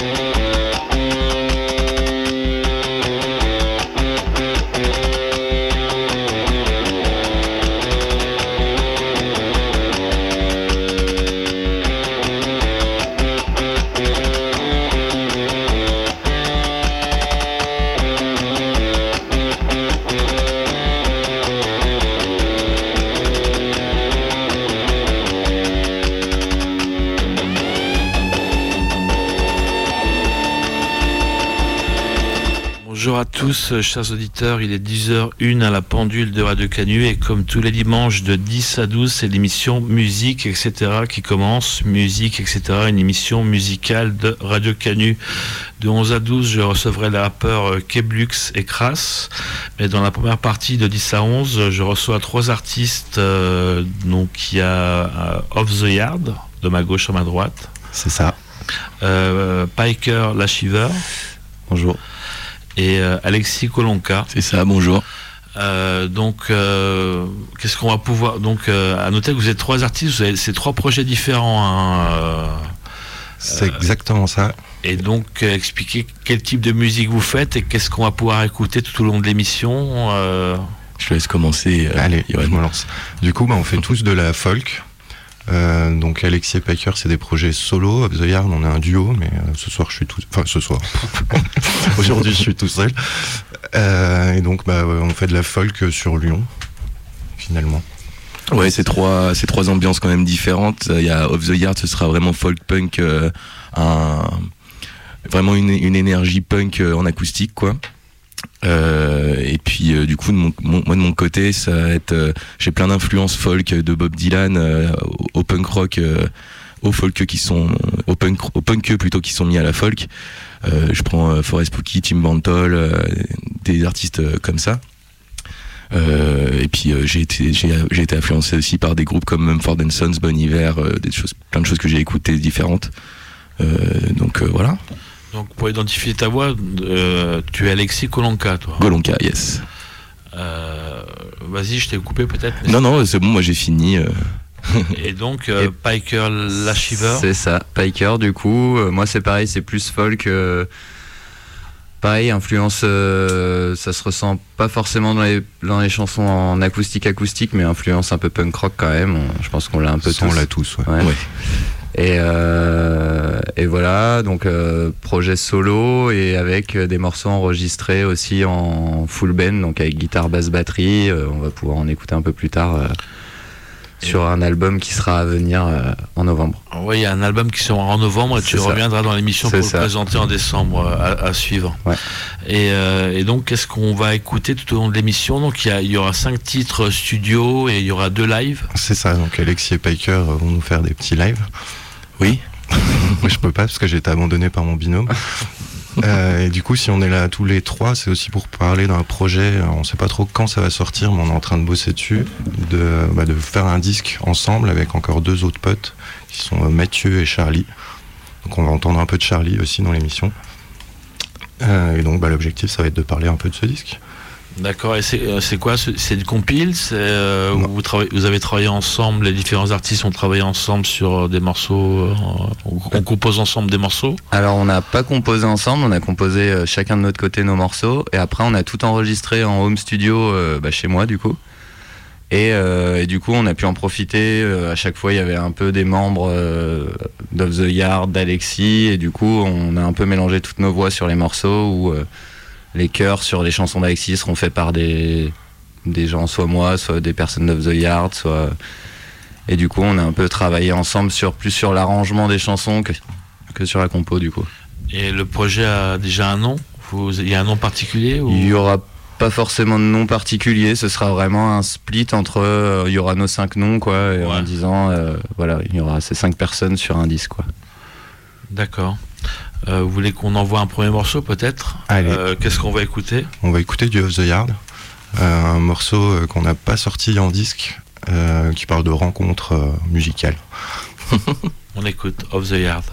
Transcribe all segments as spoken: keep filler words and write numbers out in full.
Bonjour à tous, chers auditeurs, il est dix heures une à la pendule de Radio Canu et comme tous les dimanches de dix à douze, c'est l'émission Musique, et cetera qui commence. Musique, et cetera, une émission musicale de Radio Canu. De onze à douze, je recevrai les rappeurs Keblux et Crass. Mais dans la première partie de dix à onze, je reçois trois artistes. Euh, donc il y a euh, Off the Yard, de ma gauche à ma droite. C'est ça. Euh, Piker Lashiver. Bonjour. Et euh, Alexis Kolonka. C'est ça, bonjour. Euh, donc, euh, qu'est-ce qu'on va pouvoir... Donc, euh, à noter que vous êtes trois artistes, vous avez ces trois projets différents. Hein, euh, C'est euh, exactement ça. Et donc, euh, expliquer quel type de musique vous faites et qu'est-ce qu'on va pouvoir écouter tout au long de l'émission. Euh... Je te laisse commencer. Euh, Allez, Yoann. Je me lance. Du coup, bah, on fait tous de la folk. Euh, donc Alexis et Piker, c'est des projets solo. Off the Yard, on est un duo, mais euh, ce soir je suis tout, enfin ce soir. Aujourd'hui, je suis tout seul. Euh, et donc, bah, on fait de la folk sur Lyon, finalement. Ouais, c'est trois, c'est trois ambiances quand même différentes. Il y a Off the Yard, ce sera vraiment folk punk, euh, un, vraiment une, une énergie punk euh, en acoustique, quoi. Euh, et puis euh, du coup de mon, mon, moi de mon côté ça va être euh, j'ai plein d'influences folk de Bob Dylan euh, au, au punk rock euh, au folk qui sont au punk au punk plutôt qui sont mis à la folk. Euh, je prends euh, Forest Pookie, Tim Bantol, euh, des artistes euh, comme ça. Euh, et puis euh, j'ai été j'ai, j'ai été influencé aussi par des groupes comme Mumford and Sons, Bon Iver, euh, des choses plein de choses que j'ai écoutées différentes. Euh, donc euh, voilà. Donc pour identifier ta voix, euh, tu es Alexis Kolonka, toi. Kolonka, yes. Euh, vas-y, je t'ai coupé peut-être. Non, non, c'est bon, moi j'ai fini. Euh... Et donc, euh, et Piker Lashiver. C'est ça, Piker, du coup. Euh, moi c'est pareil, c'est plus folk. Euh, pareil, influence, euh, ça se ressent pas forcément dans les, dans les chansons en acoustique-acoustique, mais influence un peu punk rock quand même. On, je pense qu'on l'a un peu tous. On l'a tous, ouais. ouais. ouais. Et, euh, et voilà, donc euh, projet solo et avec des morceaux enregistrés aussi en full band, donc avec guitare, basse, batterie. Euh, on va pouvoir en écouter un peu plus tard euh, sur un album qui sera à venir euh, en novembre. Oui, il y a un album qui sera en novembre et C'est tu ça. reviendras dans l'émission C'est pour ça. le présenter en décembre à, à suivre. Ouais. Et, euh, et donc, qu'est-ce qu'on va écouter tout au long de l'émission? Donc, il y, a, il y aura cinq titres studio et il y aura deux lives. C'est ça, donc Alexis et Piker vont nous faire des petits lives. Oui. Moi je peux pas parce que j'ai été abandonné par mon binôme. euh, et du coup si on est là tous les trois, c'est aussi pour parler d'un projet. On sait pas trop quand ça va sortir, mais on est en train de bosser dessus, de, bah, de faire un disque ensemble avec encore deux autres potes qui sont euh, Mathieu et Charlie. Donc on va entendre un peu de Charlie aussi dans l'émission. Euh, et donc bah, l'objectif ça va être de parler un peu de ce disque. D'accord, et c'est, euh, c'est quoi? C'est du compile? C'est, euh, vous, travaillez, vous avez travaillé ensemble, les différents artistes ont travaillé ensemble sur des morceaux, euh, on, on compose ensemble des morceaux? Alors on n'a pas composé ensemble, on a composé euh, chacun de notre côté nos morceaux et après on a tout enregistré en home studio euh, bah, chez moi du coup. Et, euh, et du coup on a pu en profiter, euh, à chaque fois il y avait un peu des membres euh, d'Off the Yard, d'Alexis et du coup on a un peu mélangé toutes nos voix sur les morceaux où euh, les chœurs sur les chansons d'Alexis seront faits par des, des gens, soit moi, soit des personnes d'Off the Yard, soit... Et du coup, on a un peu travaillé ensemble sur, plus sur l'arrangement des chansons que, que sur la compo, du coup. Et le projet a déjà un nom? Vous, il y a un nom particulier ou... Il y aura pas forcément de nom particulier, ce sera vraiment un split entre... Euh, il y aura nos cinq noms, quoi, et ouais. En disant, euh, voilà, il y aura ces cinq personnes sur un disque, quoi. D'accord. Euh, vous voulez qu'on envoie un premier morceau peut-être? euh, Qu'est-ce qu'on va écouter? On va écouter du Off the Yard, euh, un morceau euh, qu'on n'a pas sorti en disque, euh, qui parle de rencontres euh, musicales. On écoute Off the Yard.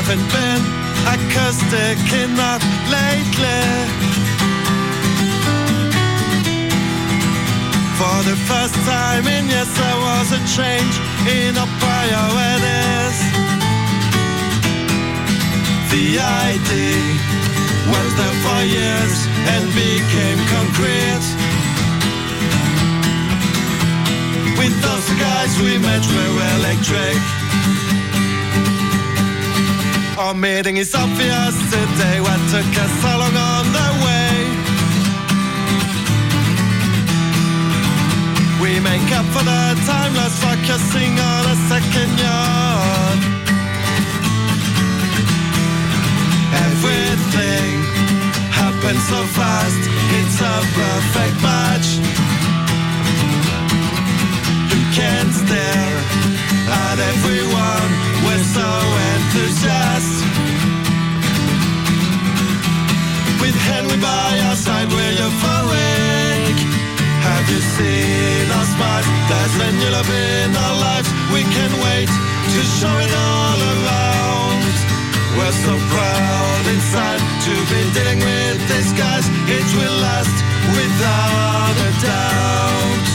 haven't been acoustic enough lately. For the first time in years there was a change in our priorities. The idea was there for years and became concrete. With those guys we met were electric. Our meeting is obvious today. What took us so long on the way? We make up for the time lost focusing on a second yard. Everything happens so fast, it's a perfect match. You can't stare at everyone, we're so enthusiastic. With Henry by our side, we're euphoric. Have you seen our smiles? There's a new love in our lives. We can't wait to show it all around. We're so proud inside to be dealing with these guys. It will last without a doubt.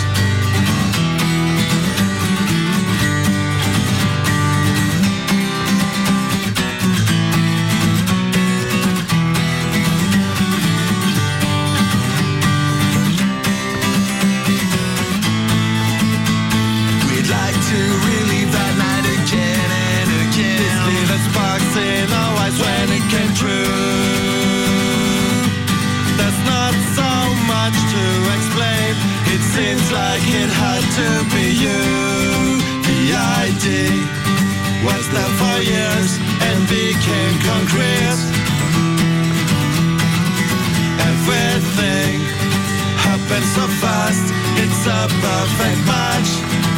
In our eyes when it came true. There's not so much to explain. It seems like it had to be you. The idea was there for years and became concrete. Everything happened so fast, it's a perfect match.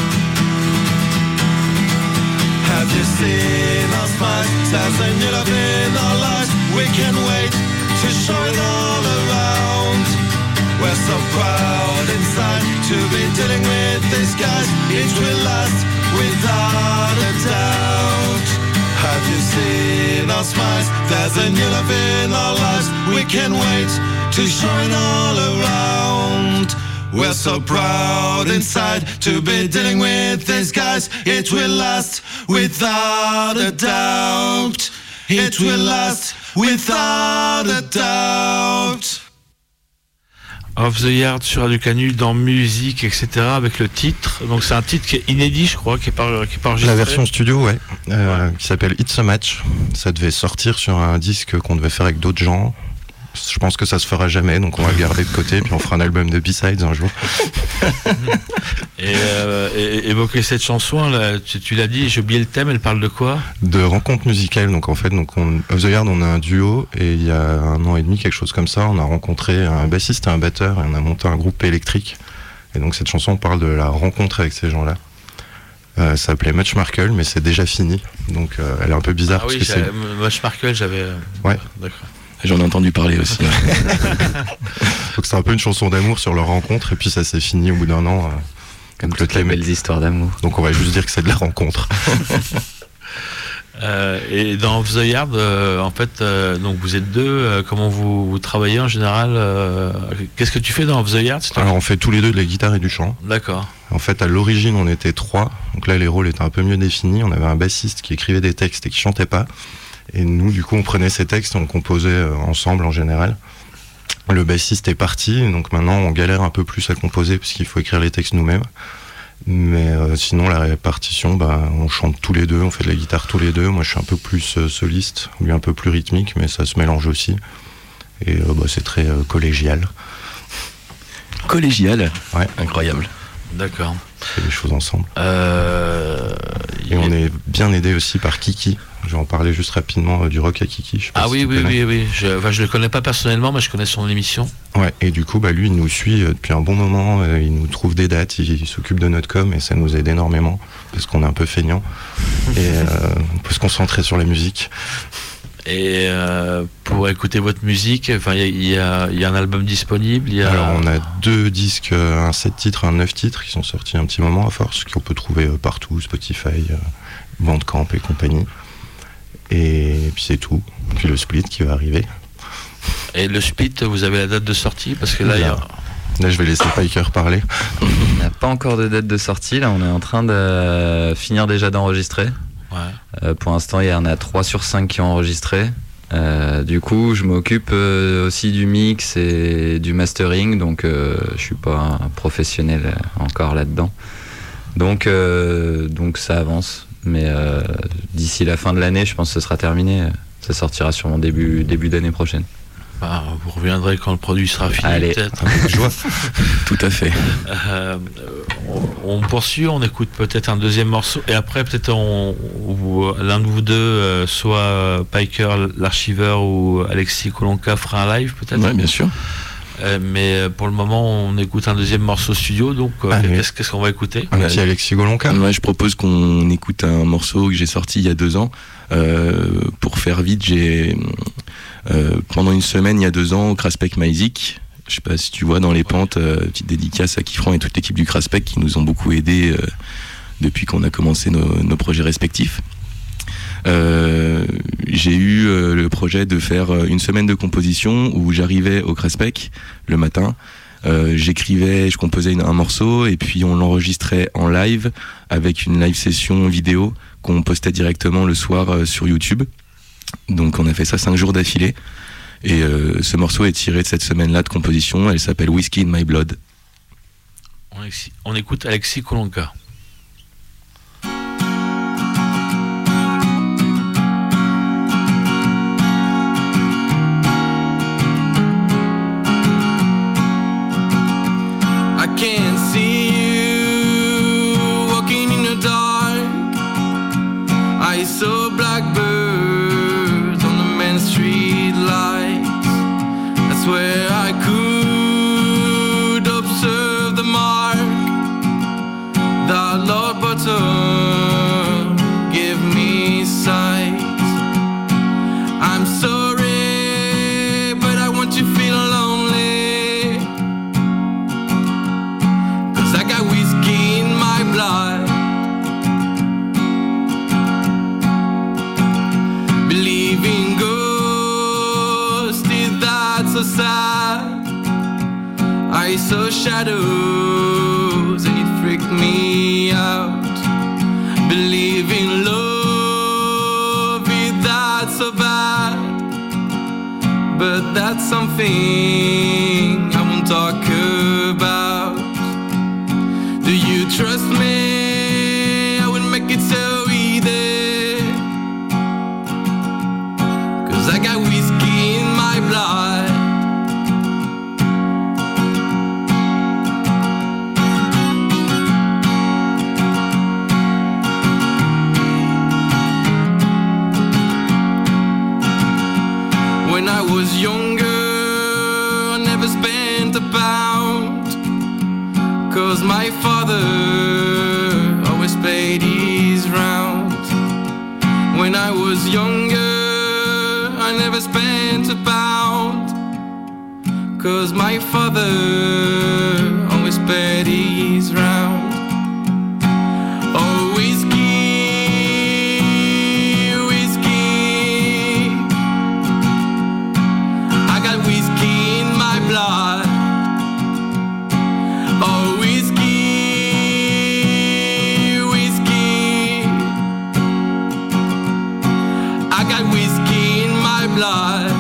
Have you seen our smiles? There's a new love in our lives. We can't wait to show it all around. We're so proud inside to be dealing with these guys. It will last without a doubt. Have you seen our smiles? There's a new love in our lives. We can't wait to show it all around. We're so proud inside to be dealing with these guys. It will last without a doubt. It will last without a doubt. Off the Yard sur Radio Canu dans musique, et cetera. Avec le titre. Donc c'est un titre qui est inédit, je crois, qui est pas, qui est pas enregistré. La version studio, ouais, euh, ouais. Qui s'appelle It's a Match. Ça devait sortir sur un disque qu'on devait faire avec d'autres gens. Je pense que ça se fera jamais, donc on va le garder de côté, puis on fera un album de B-sides un jour. Et, euh, et évoquer cette chanson, là, tu, tu l'as dit, j'ai oublié le thème, elle parle de quoi? De rencontres musicales, donc en fait, donc on, Off the Yard, on a un duo, et il y a un an et demi, quelque chose comme ça, on a rencontré un bassiste et un batteur, et on a monté un groupe électrique. Et donc cette chanson parle de la rencontre avec ces gens-là. Euh, ça s'appelait Much Markle, mais c'est déjà fini, donc euh, elle est un peu bizarre. Ah parce oui, que c'est... Much Markle, j'avais... Ouais. D'accord. J'en ai entendu parler aussi. Donc c'est un peu une chanson d'amour sur leur rencontre, et puis ça s'est fini au bout d'un an. Euh, Comme toutes les belles histoires d'amour. Donc on va juste dire que c'est de la rencontre. euh, et dans Off the Yard, euh, en fait, euh, donc vous êtes deux. Euh, comment vous, vous travaillez en général euh, Qu'est-ce que tu fais dans Off the Yard? Alors on fait tous les deux de la guitare et du chant. D'accord. En fait, à l'origine, on était trois. Donc là, les rôles étaient un peu mieux définis. On avait un bassiste qui écrivait des textes et qui chantait pas. Et nous, du coup, on prenait ces textes et on composait ensemble en général. Le bassiste est parti, donc maintenant on galère un peu plus à composer parce qu'il faut écrire les textes nous-mêmes. Mais euh, sinon, la répartition, bah, on chante tous les deux, on fait de la guitare tous les deux. Moi, je suis un peu plus euh, soliste, lui un peu plus rythmique, mais ça se mélange aussi. Et euh, bah, c'est très euh, collégial. Collégial? Ouais. Incroyable. D'accord. On fait des choses ensemble. Euh... Et on est bien aidé aussi par Kiki. Je vais en parler juste rapidement euh, du rock à Kiki. Je sais pas ah si oui, tu oui, connais. oui, oui. Je, enfin, je le connais pas personnellement, mais je connais son émission. Ouais, et du coup, bah, lui, il nous suit euh, depuis un bon moment. Euh, il nous trouve des dates, il, il s'occupe de notre com et ça nous aide énormément parce qu'on est un peu feignant et euh, on peut se concentrer sur la musique. Et euh, pour écouter votre musique, enfin, il y, y, y a un album disponible. Y a... Alors, on a deux disques, euh, un sept titres, un neuf titres qui sont sortis un petit moment à force, qu'on peut trouver euh, partout, Spotify, euh, Bandcamp et compagnie. Et puis c'est tout. Puis le split qui va arriver. Et le split, vous avez la date de sortie? Parce que là, il y a... Là, je vais laisser Piker parler. On n'a pas encore de date de sortie. Là, on est en train de finir déjà d'enregistrer. Ouais. Euh, pour l'instant, il y en a trois sur cinq qui ont enregistré. Euh, du coup, je m'occupe euh, aussi du mix et du mastering. Donc, euh, je suis pas un professionnel encore là-dedans. Donc, euh, donc ça avance. Mais euh, d'ici la fin de l'année, je pense que ce sera terminé. Ça sortira sûrement début, début d'année prochaine. Bah, vous reviendrez quand le produit sera fini. Allez. Peut-être. Joie. Tout à fait. Euh, on, on poursuit, on écoute peut-être un deuxième morceau et après peut-être on, on, l'un de vous deux, euh, soit Piker, l'archiveur, ou Alexis Kolonka fera un live peut-être. Ouais, bien sûr. Euh, mais pour le moment, on écoute un deuxième morceau studio. Donc, euh, Allez. qu'est-ce, qu'est-ce qu'on va écouter? Un petit Alexis Kolonka. Ouais, je propose qu'on écoute un morceau que j'ai sorti il y a deux ans. Euh, pour faire vite, j'ai euh, pendant une semaine il y a deux ans au Craspec Maïzik. Je sais pas si tu vois dans les pentes, euh, petite dédicace à Kifran et toute l'équipe du Craspec qui nous ont beaucoup aidés euh, depuis qu'on a commencé nos, nos projets respectifs. Euh, j'ai eu euh, le projet de faire euh, une semaine de composition où j'arrivais au Craspec le matin, euh, j'écrivais, je composais une, un morceau et puis on l'enregistrait en live avec une live session vidéo qu'on postait directement le soir euh, sur YouTube. Donc on a fait ça cinq jours d'affilée et euh, ce morceau est tiré de cette semaine-là de composition. Elle s'appelle Whiskey in My Blood. On, ex- on écoute Alexis Kolonka. Can't see you walking in the dark. I saw blackbirds on the main street lights. That's where I could observe the mark that Lord Bottom gave me sight. I'm sorry, but I want you to feel lonely. I got whiskey in my blood. Believing ghosts, is that so sad? I saw shadows and it freaked me out. Believing love, is that so bad? But that's something I won't talk about. Do you trust me? I would make it so easy. Cause I got whiskey in my blood. When I was younger, I never spent a pound. Cause my father always paid his round. When I was younger, I never spent a pound. Cause my father always paid his round. Oh, whiskey, whiskey, I got whiskey in my blood. Oh, whiskey, whiskey, I got whiskey in my blood.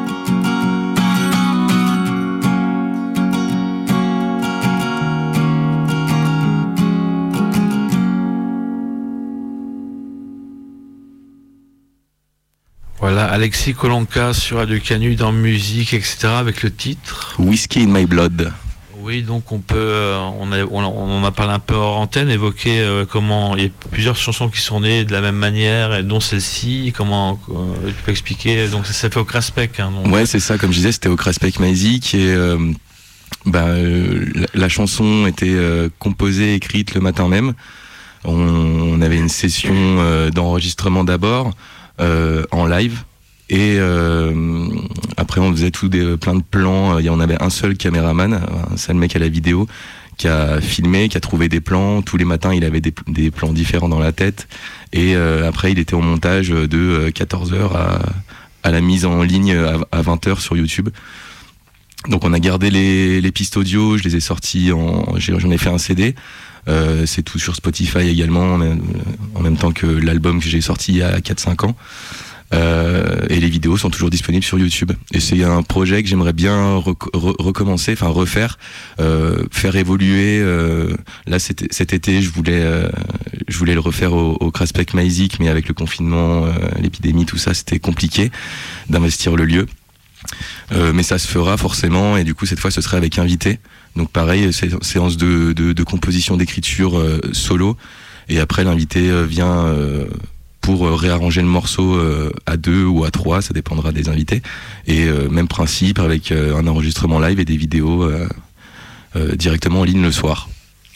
Voilà, Alexis Kolonka sur Radio Canu dans musique, et cetera avec le titre Whiskey in My Blood. Oui, donc on peut, euh, on, a, on, on en a parlé un peu hors antenne, évoquer euh, comment il y a plusieurs chansons qui sont nées de la même manière, et dont celle-ci. Comment euh, tu peux expliquer? Donc ça s'est fait au Craspec. Hein, donc. Ouais, c'est ça. Comme je disais, c'était au Craspec Maïzik et euh, bah, euh, la, la chanson était euh, composée, écrite le matin même. On, on avait une session euh, d'enregistrement d'abord euh, en live. Et euh, après on faisait tout des, plein de plans. Il y en avait un seul caméraman, un seul mec à la vidéo qui a filmé, qui a trouvé des plans. Tous les matins, il avait des, des plans différents dans la tête. Et euh, après, il était au montage de quatorze heures à, à la mise en ligne à, à vingt heures sur YouTube. Donc on a gardé les, les pistes audio, je les ai sorties, en, j'en ai fait un C D. Euh, c'est tout sur Spotify également, en même, en même temps que l'album que j'ai sorti il y a quatre cinq ans. Euh, et les vidéos sont toujours disponibles sur YouTube. Et c'est un projet que j'aimerais bien rec- re- recommencer, enfin refaire, euh, faire évoluer. Euh, là, cet, cet été, je voulais, euh, je voulais le refaire au, au Kraspek Maïzik, mais avec le confinement, euh, l'épidémie, tout ça, c'était compliqué d'investir le lieu. Euh, mais ça se fera forcément, et du coup cette fois ce serait avec invité. Donc pareil, c'est séance de, de, de composition, d'écriture euh, solo, et après l'invité euh, vient euh, pour euh, réarranger le morceau euh, à deux ou à trois, ça dépendra des invités. Et euh, même principe avec euh, un enregistrement live et des vidéos euh, euh, directement en ligne le soir.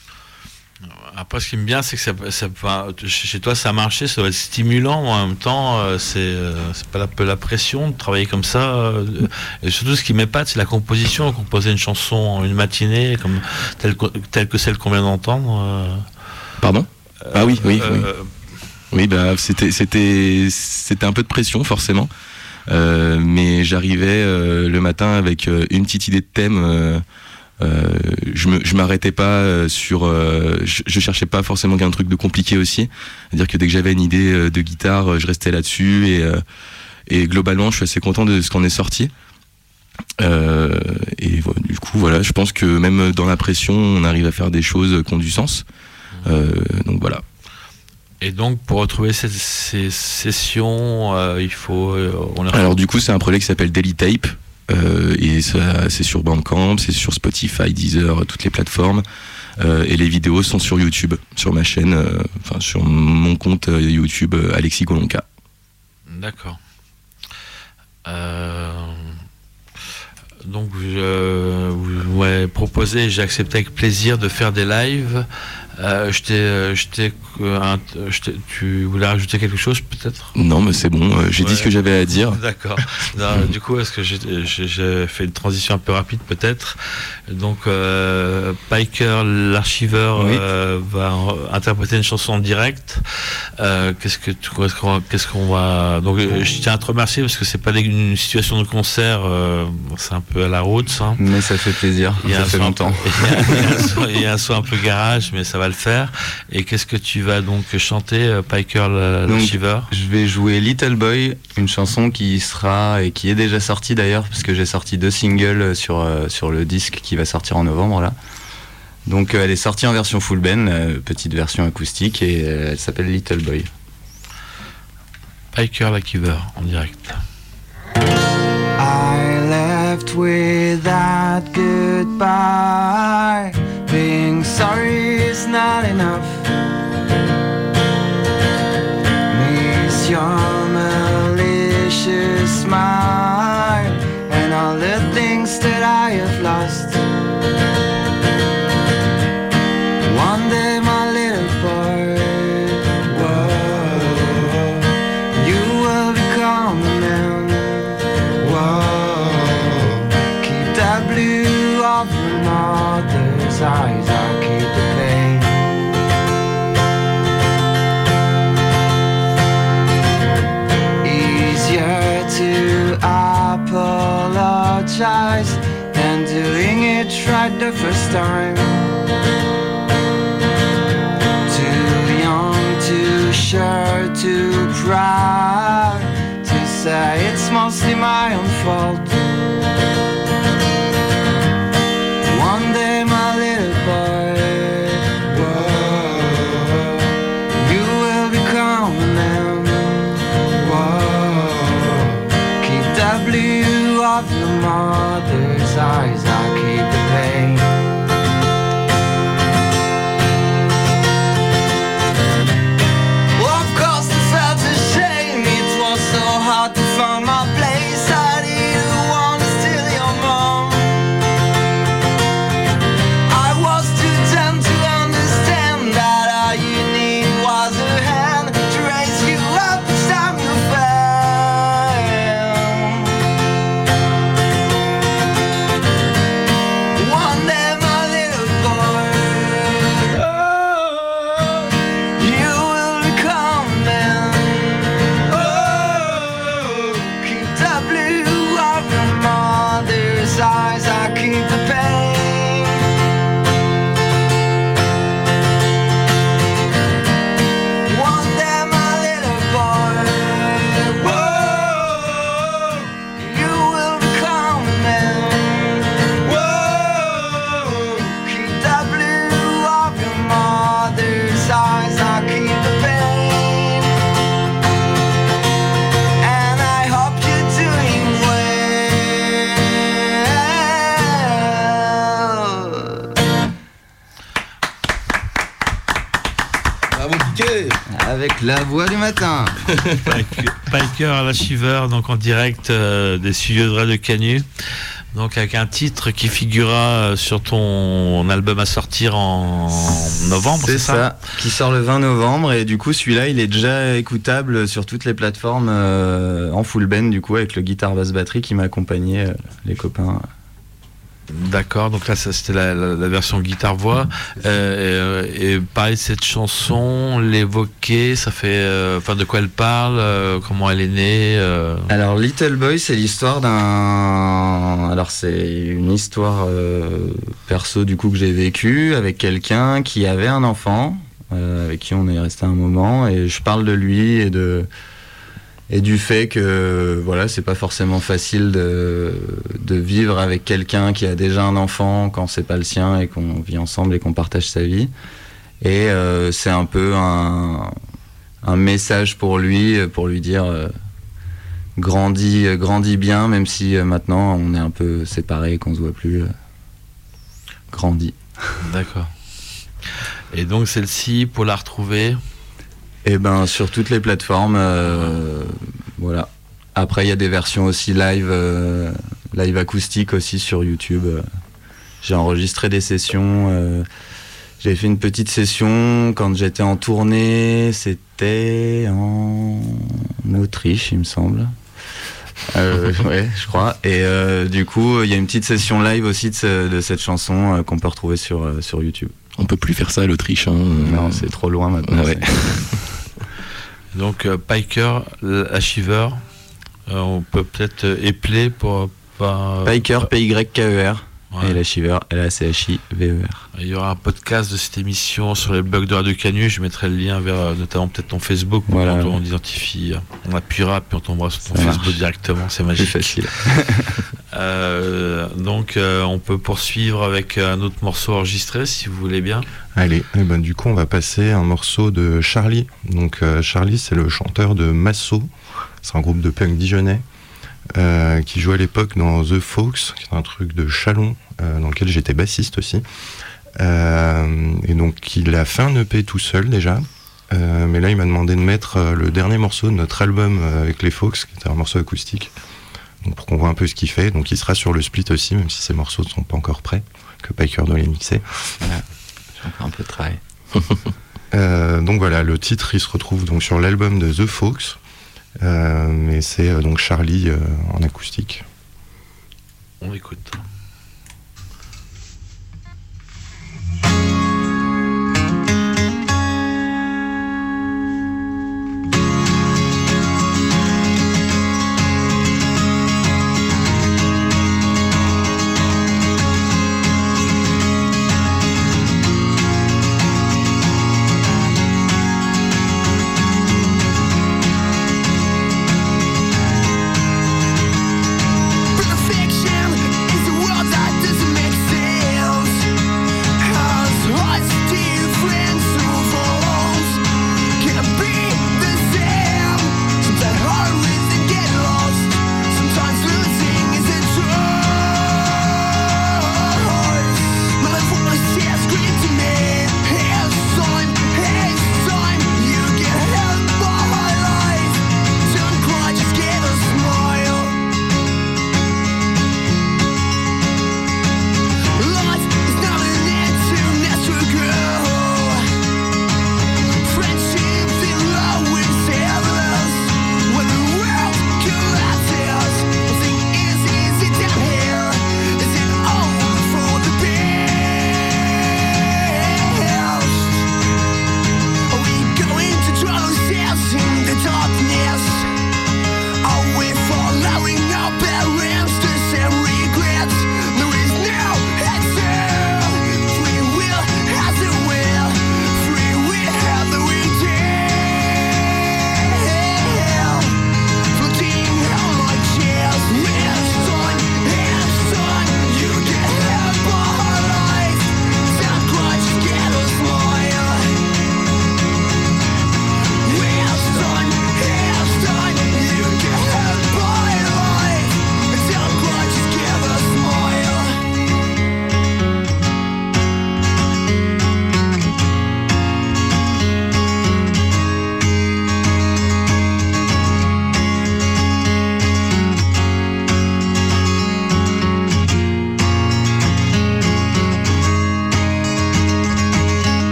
Après, ce qui me bien, c'est que ça, ça, chez toi, ça a marché, ça doit être stimulant, mais en même temps, euh, c'est, euh, c'est pas un peu la pression de travailler comme ça. Euh, et surtout, ce qui m'épate, c'est la composition. Composer une chanson en une matinée, comme, telle, telle que celle qu'on vient d'entendre. Euh, Pardon euh, Ah oui, oui, euh, oui. Oui, bah, c'était, c'était, c'était un peu de pression, forcément. Euh, mais j'arrivais euh, le matin avec euh, une petite idée de thème. Euh, Euh, je me, je m'arrêtais pas euh, sur, euh, je, je cherchais pas forcément qu'un truc de compliqué aussi. C'est-à-dire que dès que j'avais une idée euh, de guitare, euh, je restais là-dessus et, euh, et globalement, je suis assez content de ce qu'on est sorti. Euh, et voilà, du coup, voilà, je pense que même dans la pression, on arrive à faire des choses qui ont du sens. Euh, donc voilà. Et donc, pour retrouver ces, ces sessions, euh, il faut. Euh, on a... Alors du coup, c'est un projet qui s'appelle Daily Tape. Euh, et ça, c'est sur Bandcamp, c'est sur Spotify, Deezer, toutes les plateformes. Euh, et les vidéos sont sur YouTube, sur ma chaîne, euh, enfin sur mon compte euh, YouTube euh, Alexis Golonka. D'accord. Euh... Donc, je vous m'avez proposé, j'ai accepté avec plaisir de faire des lives. Euh, je t'ai, je t'ai, euh, je t'ai, tu voulais rajouter quelque chose peut-être ? Non, mais c'est bon, euh, j'ai ouais. dit ce que j'avais à dire. D'accord. Non, du coup, est-ce que j'ai, j'ai, j'ai fait une transition un peu rapide peut-être ? Donc, euh, Piker, l'archiveur, oui. euh, va interpréter une chanson en direct. Euh, qu'est-ce que tu, qu'est-ce qu'on, qu'est-ce qu'on va. Donc, je tiens à te remercier parce que c'est pas une situation de concert, euh, c'est un peu à la route, ça. Mais ça fait plaisir. Il y a ça fait longtemps. Peu, il y a un son un peu garage, mais ça va le faire. Et qu'est-ce que tu vas donc chanter, Piker l'archiveur ? Je vais jouer Little Boy, une chanson qui sera et qui est déjà sortie d'ailleurs, parce que j'ai sorti deux singles sur, euh, sur le disque qui va sortir en novembre là. Donc euh, elle est sortie en version full band, euh, petite version acoustique, et euh, elle s'appelle Little Boy. Piker l'archiveur en direct. I left without goodbye. Being sorry is not enough. Miss your malicious smile and all the things that I have lost. One day, my little boy, whoa, you will become a man. Whoa, keep that blue off your mother's eyes. I'll keep the pain. Easier to apologize than doing it right the first time. Too young, too sure, too proud to say it's mostly my own fault. One day, my little boy, whoa, you will become a man. Whoa, keep that blue off your mother's eyes. I'll keep the pain. Well, of course, I felt ashamed. It was so hard to find my place. I didn't want to steal your mom. I was too dumb to understand that all you need was a hand to raise you up each time you fell. avec la voix du matin. Piker à la Shiver, donc en direct euh, des studios de Radio Canu. Donc avec un titre qui figurera sur ton album à sortir en novembre, c'est, c'est ça, ça qui sort le vingt novembre, et du coup celui-là il est déjà écoutable sur toutes les plateformes euh, en full band, du coup avec le guitare basse batterie qui m'a accompagné, euh, les copains. D'accord, donc là ça, c'était la, la, la version guitare-voix. Euh, et, et parler de cette chanson, l'évoquer, ça fait, euh, enfin de quoi elle parle, euh, comment elle est née. Euh... Alors Little Boy, c'est l'histoire d'un, alors c'est une histoire euh, perso du coup que j'ai vécue avec quelqu'un qui avait un enfant, euh, avec qui on est resté un moment, et je parle de lui et de Et du fait que voilà, c'est pas forcément facile de, de vivre avec quelqu'un qui a déjà un enfant quand c'est pas le sien et qu'on vit ensemble et qu'on partage sa vie. Et euh, c'est un peu un, un message pour lui, pour lui dire euh, grandis, grandis bien, même si euh, maintenant on est un peu séparés et qu'on se voit plus. Euh, grandis. D'accord. Et donc celle-ci, pour la retrouver. Eh ben sur toutes les plateformes, euh, voilà. Après il y a des versions aussi live, euh, live acoustique aussi sur YouTube. J'ai enregistré des sessions. Euh, j'avais fait une petite session quand j'étais en tournée. C'était en Autriche, il me semble. Euh, ouais, je crois. Et euh, du coup, il y a une petite session live aussi de, ce, de cette chanson euh, qu'on peut retrouver sur euh, sur YouTube. On peut plus faire ça à l'Autriche. Hein. Non, c'est trop loin maintenant. Ouais. Donc euh, Piker à Shiver, euh, on peut peut-être euh, épeler pour pas. Piker, P Y K E R. Ouais. Et la Shiver, L A C H I V E R. Il y aura un podcast de cette émission sur les blogs de Radio Canu. Je mettrai le lien vers euh, notamment peut-être ton Facebook pour voilà. qu'on t'identifie. On appuiera puis on t'envoie sur ton Ça Facebook marche. directement. C'est magique. C'est facile. euh, donc euh, on peut poursuivre avec un autre morceau enregistré si vous voulez bien. Allez, et ben, du coup on va passer un morceau de Charlie. Donc euh, Charlie, c'est le chanteur de Masso. C'est un groupe de punk dijonnais. Euh, qui jouait à l'époque dans The Folks, qui est un truc de Chalon, euh, dans lequel j'étais bassiste aussi. Euh, et donc il a fait un E P tout seul déjà, euh, mais là il m'a demandé de mettre euh, le dernier morceau de notre album euh, avec les Folks, qui était un morceau acoustique, donc pour qu'on voit un peu ce qu'il fait. Donc il sera sur le split aussi, même si ces morceaux ne sont pas encore prêts, que Piker doit les mixer. Voilà. J'ai encore un peu de travail. euh, donc voilà, le titre il se retrouve donc sur l'album de The Folks. Euh, mais c'est euh, donc Charlie euh, en acoustique. On écoute. Perfection is the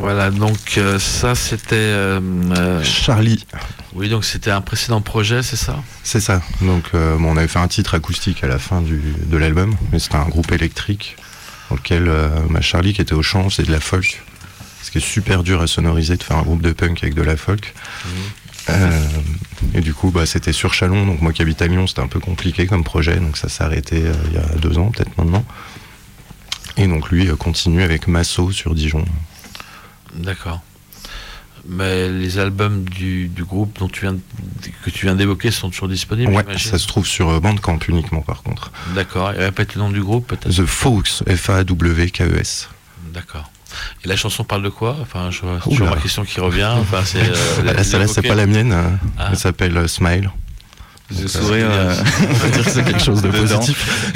Voilà, donc euh, ça c'était... euh, euh, Charlie. Oui, donc c'était un précédent projet, c'est ça? C'est ça. Donc euh, bon, on avait fait un titre acoustique à la fin du, de l'album, mais c'était un groupe électrique dans lequel euh, bah, Charlie qui était au chant, c'est de la folk. Ce qui est super dur à sonoriser de faire un groupe de punk avec de la folk. Mmh. Euh, et du coup, bah, c'était sur Chalon, donc moi qui habite à Lyon, c'était un peu compliqué comme projet, donc ça s'est arrêté euh, il y a deux ans, peut-être maintenant. Et donc lui euh, continue avec Masso sur Dijon. D'accord. Mais les albums du, du groupe dont tu viens de, que tu viens d'évoquer sont toujours disponibles? Ouais, ça se trouve sur Bandcamp uniquement par contre. D'accord, et répète le nom du groupe peut-être. The Fawkes, F A W K E S. D'accord. Et la chanson parle de quoi? Enfin, je vois toujours ma question qui revient. Enfin, c'est, euh, là, celle-là, c'est pas la mienne. Ah. Elle s'appelle euh, Smile. The sourire, euh, on va dire que c'est quelque chose de positif.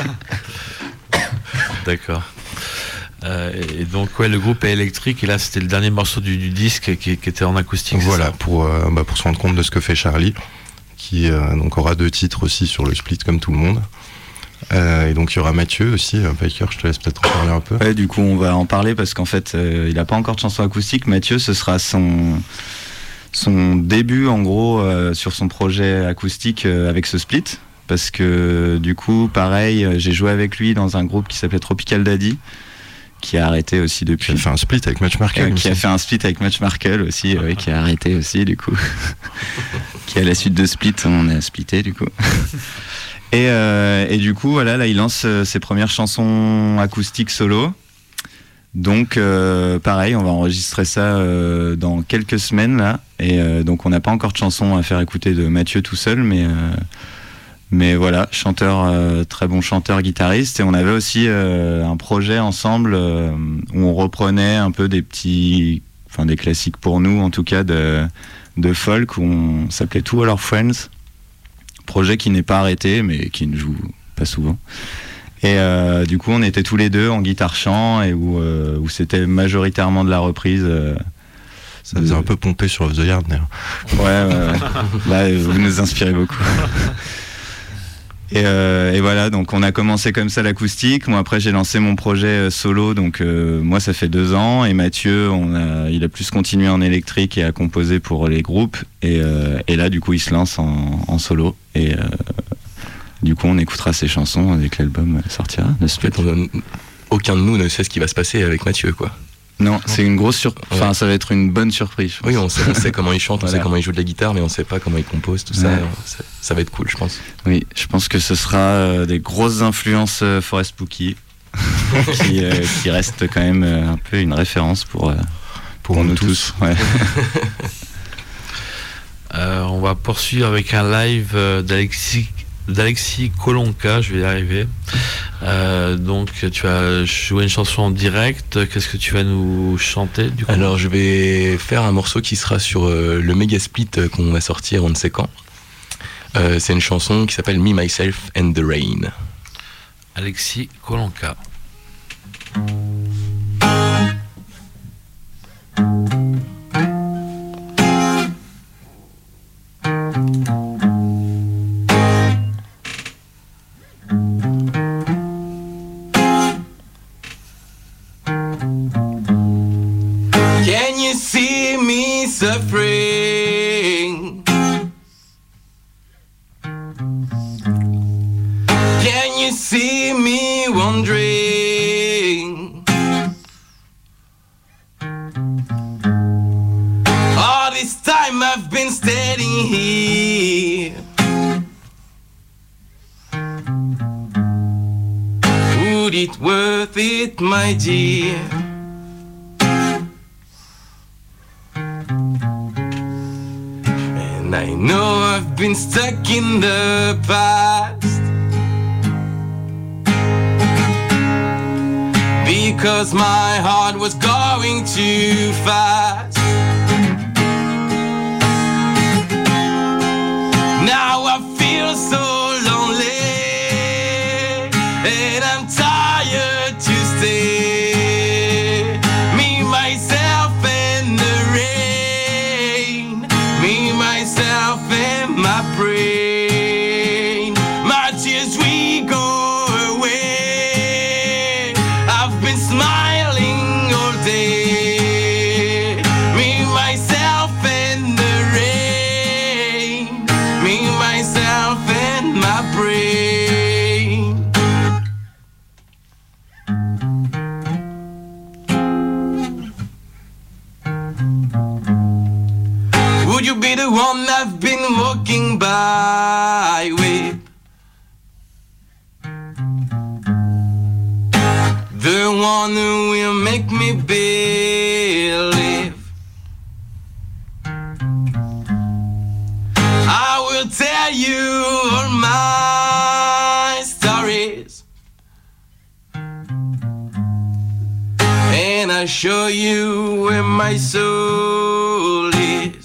D'accord. Euh, et donc, ouais, le groupe est électrique. Et là, c'était le dernier morceau du, du disque qui, qui était en acoustique. Voilà, pour, euh, bah, pour se rendre compte de ce que fait Charlie, qui euh, donc aura deux titres aussi sur le split comme tout le monde. Euh, et donc il y aura Mathieu aussi, euh, Biker, je te laisse peut-être en parler un peu. Ouais, du coup on va en parler parce qu'en fait euh, il n'a pas encore de chanson acoustique. Mathieu, ce sera son, son début en gros euh, sur son projet acoustique euh, avec ce split. Parce que du coup pareil, euh, j'ai joué avec lui dans un groupe qui s'appelait Tropical Daddy, qui a arrêté aussi depuis. Qui a fait un split avec Match Markel. Euh, qui a fait un split avec Match Markel aussi, euh, qui a arrêté aussi du coup. Qui à la suite de Split, on a splitté du coup. Et, euh, et du coup, voilà, là, il lance euh, ses premières chansons acoustiques solo. Donc, euh, pareil, on va enregistrer ça euh, dans quelques semaines, là. Et euh, donc, on n'a pas encore de chansons à faire écouter de Mathieu tout seul, mais, euh, mais voilà, chanteur, euh, très bon chanteur, guitariste. Et on avait aussi euh, un projet ensemble euh, où on reprenait un peu des petits, enfin des classiques pour nous, en tout cas, de, de folk, où on s'appelait Two Our Friends. Projet qui n'est pas arrêté mais qui ne joue pas souvent et euh, du coup on était tous les deux en guitare chant et où, euh, où c'était majoritairement de la reprise euh, ça faisait de... un peu pomper sur Off the Yard d'ailleurs. Ouais, ouais, ouais. Là vous nous inspirez beaucoup. Et, euh, et voilà, donc on a commencé comme ça l'acoustique. Moi après j'ai lancé mon projet solo, donc euh, moi ça fait deux ans. Et Mathieu, on a, il a plus continué en électrique et à composer pour les groupes. Et, euh, et là du coup il se lance en, en solo. Et euh, du coup on écoutera ses chansons dès que l'album sortira. En fait, on, aucun de nous ne sait ce qui va se passer avec Mathieu, quoi. Non, c'est une grosse surprise. Enfin, ouais. Ça va être une bonne surprise. Oui, on sait, on sait comment il chante, voilà. On sait comment il joue de la guitare, mais on sait pas comment il compose, tout ouais. ça. Ça va être cool, je pense. Oui, je pense que ce sera euh, des grosses influences euh, Forest Spooky, qui, euh, qui reste quand même euh, un peu une référence pour, euh, pour, pour nous, nous tous. tous. Ouais. euh, on va poursuivre avec un live euh, d'Alexis. d'Alexis Kolonka, je vais y arriver. Euh, donc tu as joué une chanson en direct, qu'est-ce que tu vas nous chanter du coup? Alors je vais faire un morceau qui sera sur euh, le méga split qu'on va sortir on ne sait quand. Euh, c'est une chanson qui s'appelle Me, Myself and the Rain. Alexis Kolonka. Can you see me suffering? Can you see me wondering? All this time I've been standing here. Would it worth it, my dear? And I know I've been stuck in the past, because my heart was going too fast. Now I feel so lonely, and I'm tired to stay. Me, myself, and the rain. Me, myself, and my brain. My tears we go away. I've been smiling all day. Would you be the one I've been walking by with? The one who will make me believe. I will tell you all my stories, and I'll show you where my soul is.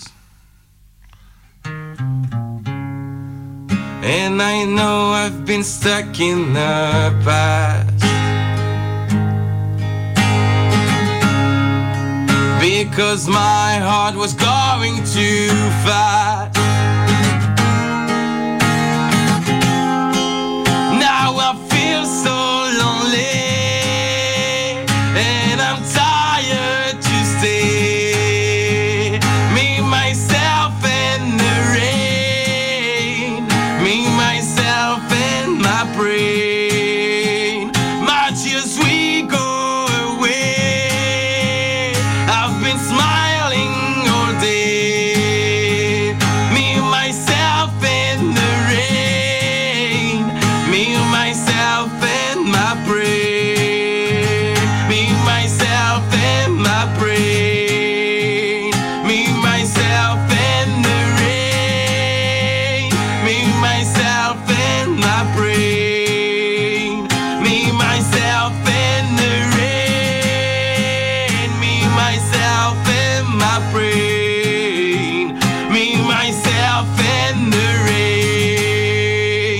And I know I've been stuck in the past, because my heart was going too fast. Now I feel so lonely, and I'm tired to stay. Me, myself, and the rain. Me, myself, and my brain. My tears we go away. I've been smiling all day. Me, myself, and the rain. Me, myself, and my brain. Me, myself, and my brain. Me, myself, and the rain. Me, myself, and my brain. Me, myself, and the rain. Me, myself, and my brain. Me, myself, and the rain.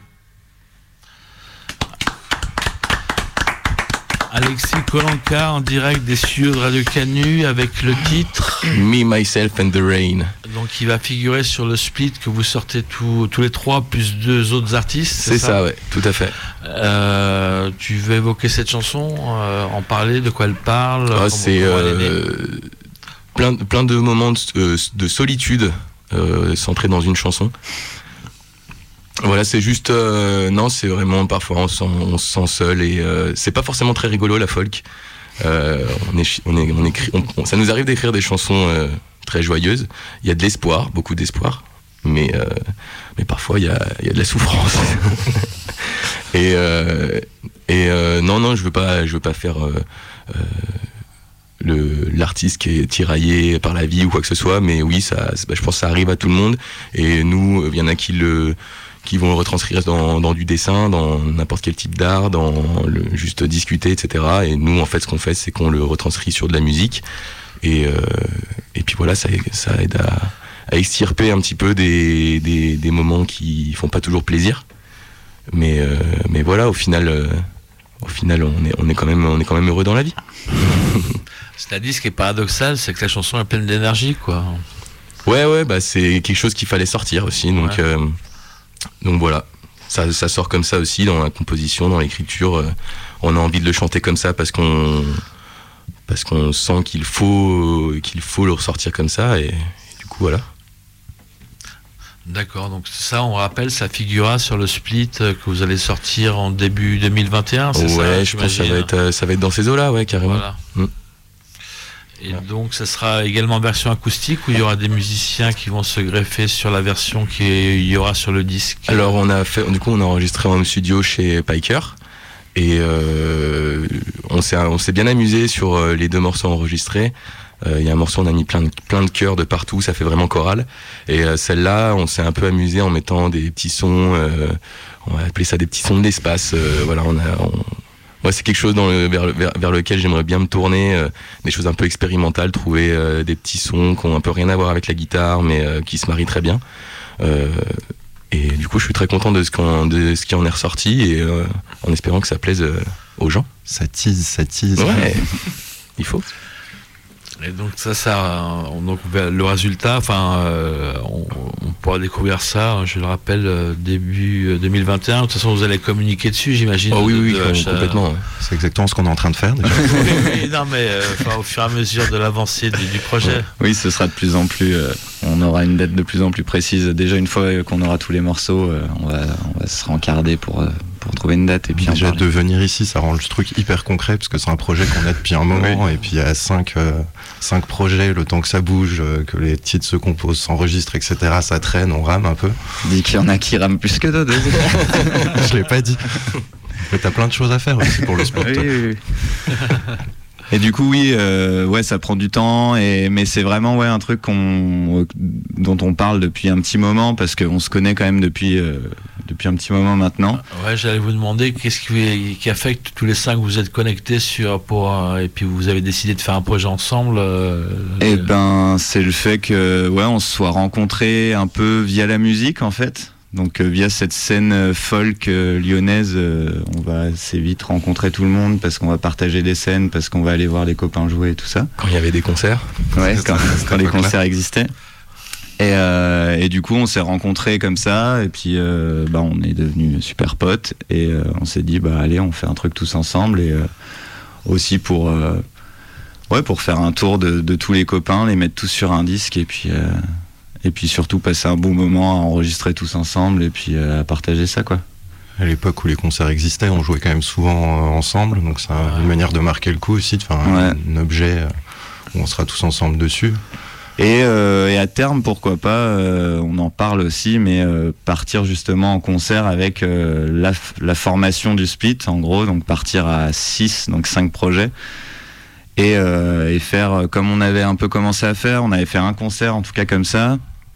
Alexis Kolanka en direct des studios de Radio Canu avec le titre Me, Myself and the Rain. donc qui va figurer sur le split que vous sortez tous, tous les trois plus deux autres artistes. C'est ça, ouais, tout à fait. Euh, tu veux évoquer cette chanson, euh, en parler, de quoi elle parle? Ah, comment- c'est comment elle est née euh, plein, plein de moments de, euh, de solitude euh, centrés dans une chanson. Voilà, c'est juste, euh, non, c'est vraiment parfois on se sent, on se sent seul et euh, c'est pas forcément très rigolo la folk. Euh, on est, chi- on est, on écrit, on- on- ça nous arrive d'écrire des chansons euh, très joyeuses. Il y a de l'espoir, beaucoup d'espoir, mais euh, mais parfois il y a, il y a de la souffrance. et euh, et euh, non non, je veux pas, je veux pas faire euh, euh, le l'artiste qui est tiraillé par la vie ou quoi que ce soit, mais oui, ça, bah, je pense que ça arrive à tout le monde. Et nous, il y en a qui le qui vont le retranscrire dans, dans du dessin, dans n'importe quel type d'art, dans le juste discuter, et cetera. Et nous, en fait, ce qu'on fait, c'est qu'on le retranscrit sur de la musique. Et, euh, et puis voilà, ça, ça aide à, à extirper un petit peu des, des, des moments qui font pas toujours plaisir. Mais, euh, mais voilà, au final, euh, au final, on est, on est quand même, on est quand même heureux dans la vie. C'est-à-dire, ce qui est paradoxal, c'est que la chanson est pleine d'énergie, quoi. Ouais, ouais, bah c'est quelque chose qu'il fallait sortir aussi. Donc, Ouais. euh, donc voilà, ça, ça sort comme ça aussi dans la composition, dans l'écriture. Euh, on a envie de le chanter comme ça parce qu'on parce qu'on sent qu'il faut qu'il faut le ressortir comme ça et, et du coup voilà. D'accord, donc ça, on rappelle, ça figurera sur le split euh, que vous allez sortir en début deux mille vingt et un, c'est Ouais, ça? je pense que ça j'imagine va être euh, ça va être dans ces eaux-là, ouais, carrément. Voilà. Mm. Et donc, ça sera également en version acoustique où il y aura des musiciens qui vont se greffer sur la version qu'il y aura sur le disque. Alors on a fait, du coup on a enregistré en home studio chez Piker et euh, on s'est on s'est bien amusé sur euh, les deux morceaux enregistrés. Il euh, y a un morceau, on a mis plein de, plein de chœurs de partout, ça fait vraiment chorale. Et euh, celle-là, on s'est un peu amusé en mettant des petits sons, euh, on va appeler ça des petits sons de l'espace. Euh, voilà, on a, on... Moi, c'est quelque chose dans le, vers, vers, vers lequel j'aimerais bien me tourner, euh, des choses un peu expérimentales, trouver euh, des petits sons qui ont un peu rien à voir avec la guitare, mais euh, qui se marient très bien. Euh, et du coup, je suis très content de ce, qu'on, de ce qui en est ressorti, et euh, en espérant que ça plaise euh, aux gens. Ça tease, ça tease. Ouais, il faut. Et donc ça, ça, on, donc le résultat, enfin, euh, on, on pourra découvrir ça, je le rappelle, euh, début deux mille vingt et un. De toute façon, vous allez communiquer dessus, j'imagine. Oh oui, de- oui, de- com- ça- complètement. Ouais. C'est exactement ce qu'on est en train de faire déjà. Oui, oui, non, mais euh, enfin, au fur et à mesure de l'avancée du, du projet. Oui, ce sera de plus en plus. euh, on aura une date de plus en plus précise. Déjà, une fois qu'on aura tous les morceaux, euh, on, va, on va se rencarder pour, euh, pour faut retrouver une date et puis déjà de venir ici, ça rend le truc hyper concret parce que c'est un projet qu'on a depuis un moment oui. et puis il y a cinq, euh, cinq projets, le temps que ça bouge, euh, que les titres se composent, s'enregistrent, et cetera. Ça traîne, on rame un peu. Dis qu'il y en a qui rament plus que d'autres. Je l'ai pas dit. Mais t'as plein de choses à faire aussi pour le sport. Oui, oui, oui. Et du coup, oui, euh, ouais, ça prend du temps, et, mais c'est vraiment ouais, un truc qu'on, dont on parle depuis un petit moment, parce qu'on se connaît quand même depuis, euh, depuis un petit moment maintenant. Ouais, j'allais vous demander qu'est-ce qui, qui affecte tous les cinq, vous êtes connectés sur, pour, euh, et puis vous avez décidé de faire un projet ensemble. Euh, et ben, c'est le fait que, ouais, on se soit rencontrés un peu via la musique, en fait. Donc euh, via cette scène folk euh, lyonnaise, euh, on va assez vite rencontrer tout le monde parce qu'on va partager des scènes, parce qu'on va aller voir les copains jouer et tout ça. Quand il y avait des concerts. Ouais, quand, quand les concerts existaient. Et, euh, et du coup, on s'est rencontrés comme ça, et puis euh, bah, on est devenus super potes, et euh, on s'est dit, bah allez, on fait un truc tous ensemble, et euh, aussi pour, euh, ouais, pour faire un tour de, de tous les copains, les mettre tous sur un disque, et puis... Euh, Et puis surtout passer un bon moment à enregistrer tous ensemble et puis à partager ça, quoi. À l'époque où les concerts existaient, on jouait quand même souvent ensemble, donc c'est une manière de marquer le coup aussi, de faire un, ouais. un objet où on sera tous ensemble dessus. Et, euh, et à terme, pourquoi pas, euh, on en parle aussi, mais euh, partir justement en concert avec euh, la, la formation du split, en gros, donc partir à six, donc cinq projets. Et, euh, et faire comme on avait un peu commencé à faire, on avait fait un concert en tout cas comme ça,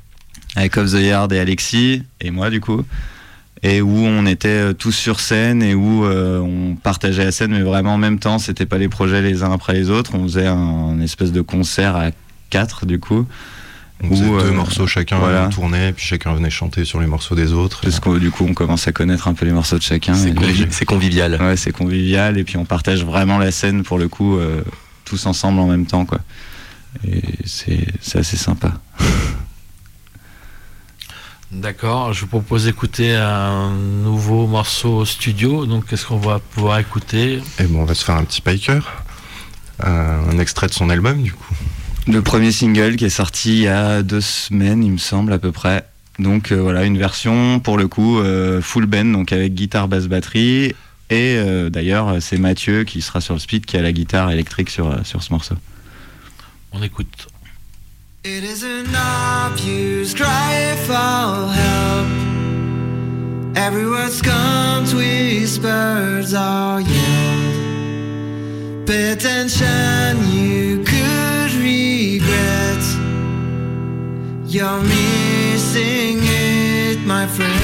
avec Off the Yard et Alexis, et moi du coup, et où on était tous sur scène et où euh, on partageait la scène, mais vraiment en même temps, c'était pas les projets les uns après les autres, on faisait un, un espèce de concert à quatre du coup. On faisait où, deux euh, morceaux chacun, voilà. On tournait, puis chacun venait chanter sur les morceaux des autres. Parce que du coup, on commence à connaître un peu les morceaux de chacun. C'est, convi- c'est convivial. Ouais, c'est convivial, et puis on partage vraiment la scène pour le coup. Euh, tous ensemble en même temps, quoi. Et c'est, c'est assez sympa. D'accord, je vous propose d'écouter un nouveau morceau studio. Donc qu'est-ce qu'on va pouvoir écouter? Et bon, on va se faire un petit piker, euh, un extrait de son album du coup. Le premier single qui est sorti il y a deux semaines, il me semble à peu près. Donc euh, voilà, une version pour le coup euh, full band, donc avec guitare, basse, batterie. Et euh, d'ailleurs, c'est Mathieu qui sera sur le split qui a la guitare électrique sur, euh, sur ce morceau. On écoute. It is an obvious cry for help. Every word's comes whispers are yelled. Pay attention, you could regret. You're missing it, my friend.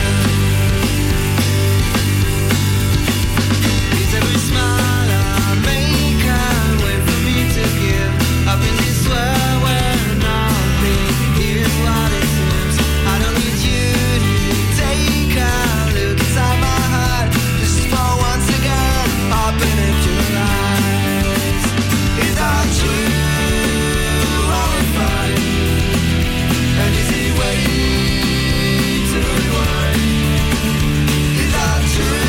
Every smile I make, I wait for me to give. Up in this world where nothing is what it seems. I don't need you to take a look inside my heart, just for once again, open up your eyes. Is that true? Are we fine? An easy way to rewind. Is that true?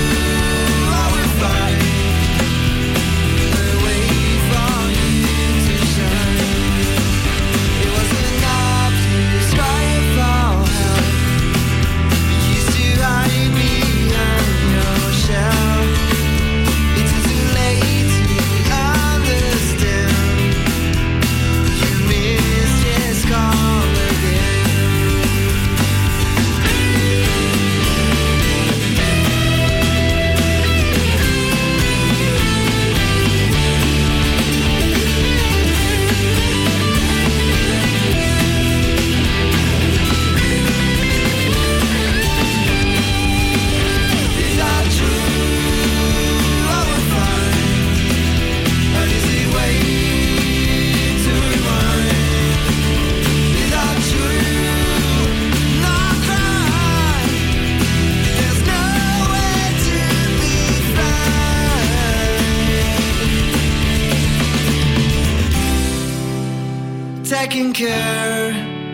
Taking care,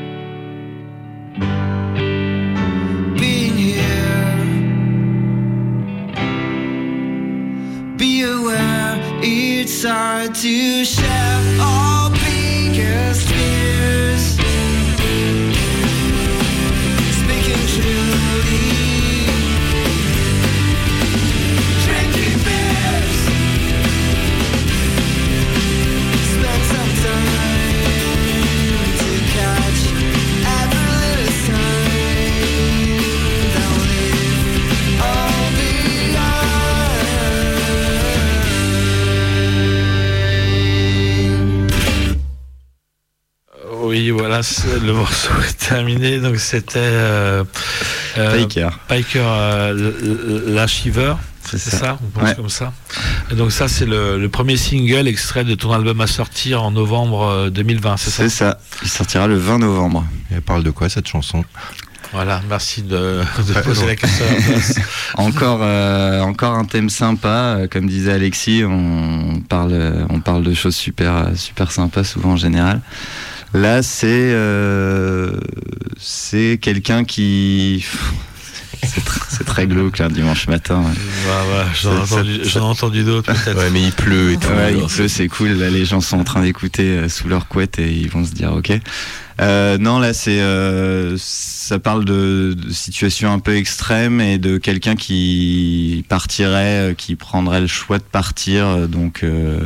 being here, be aware, it's hard to share our biggest fears. Speaking truly, voilà, le morceau est terminé. Donc c'était euh, euh, Piker. Piker, euh, la Shiver. C'est, c'est ça, ça, on pense ouais. comme ça. Et donc ça, c'est le, le premier single extrait de ton album à sortir en novembre deux mille vingt, c'est ça? C'est ça, il sortira le vingt novembre. Et elle parle de quoi cette chanson? Voilà, merci de, de poser la question à la place. encore, euh, encore un thème sympa, comme disait Alexis, on parle, on parle de choses super, super sympas souvent en général. Là, c'est, euh, c'est quelqu'un qui... C'est, tr- c'est très glauque là, dimanche matin. Ouais. Ouais, ouais, j'en, ai entendu, j'en ai entendu d'autres peut-être. Ouais, mais il pleut et tout. Ouais, il pleut, c'est cool. Là, les gens sont en train d'écouter euh, sous leur couette et ils vont se dire ok. Euh, non, là, c'est, euh, ça parle de, de situations un peu extrêmes et de quelqu'un qui partirait, euh, qui prendrait le choix de partir, euh, donc. Euh,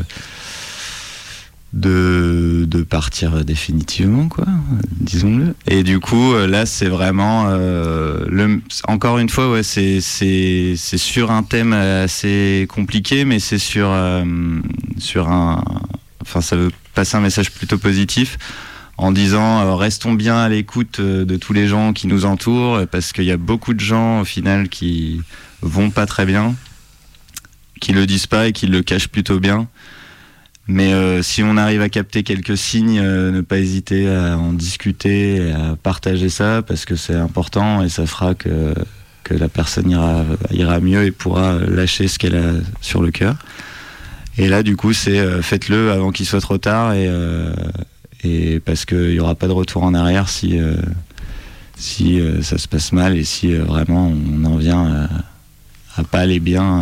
de de partir définitivement, quoi, disons-le. Et du coup là c'est vraiment euh, le, encore une fois ouais, c'est c'est c'est sur un thème assez compliqué, mais c'est sur euh, sur un enfin ça veut passer un message plutôt positif en disant euh, restons bien à l'écoute de tous les gens qui nous entourent, parce qu'il y a beaucoup de gens au final qui vont pas très bien, qui le disent pas et qui le cachent plutôt bien. Mais euh, si on arrive à capter quelques signes, euh, ne pas hésiter à en discuter et à partager ça, parce que c'est important et ça fera que, que la personne ira, ira mieux et pourra lâcher ce qu'elle a sur le cœur. Et là, du coup, c'est euh, faites-le avant qu'il soit trop tard, et, euh, et parce qu'il n'y aura pas de retour en arrière si, euh, si euh, ça se passe mal et si euh, vraiment on en vient à, à pas aller bien.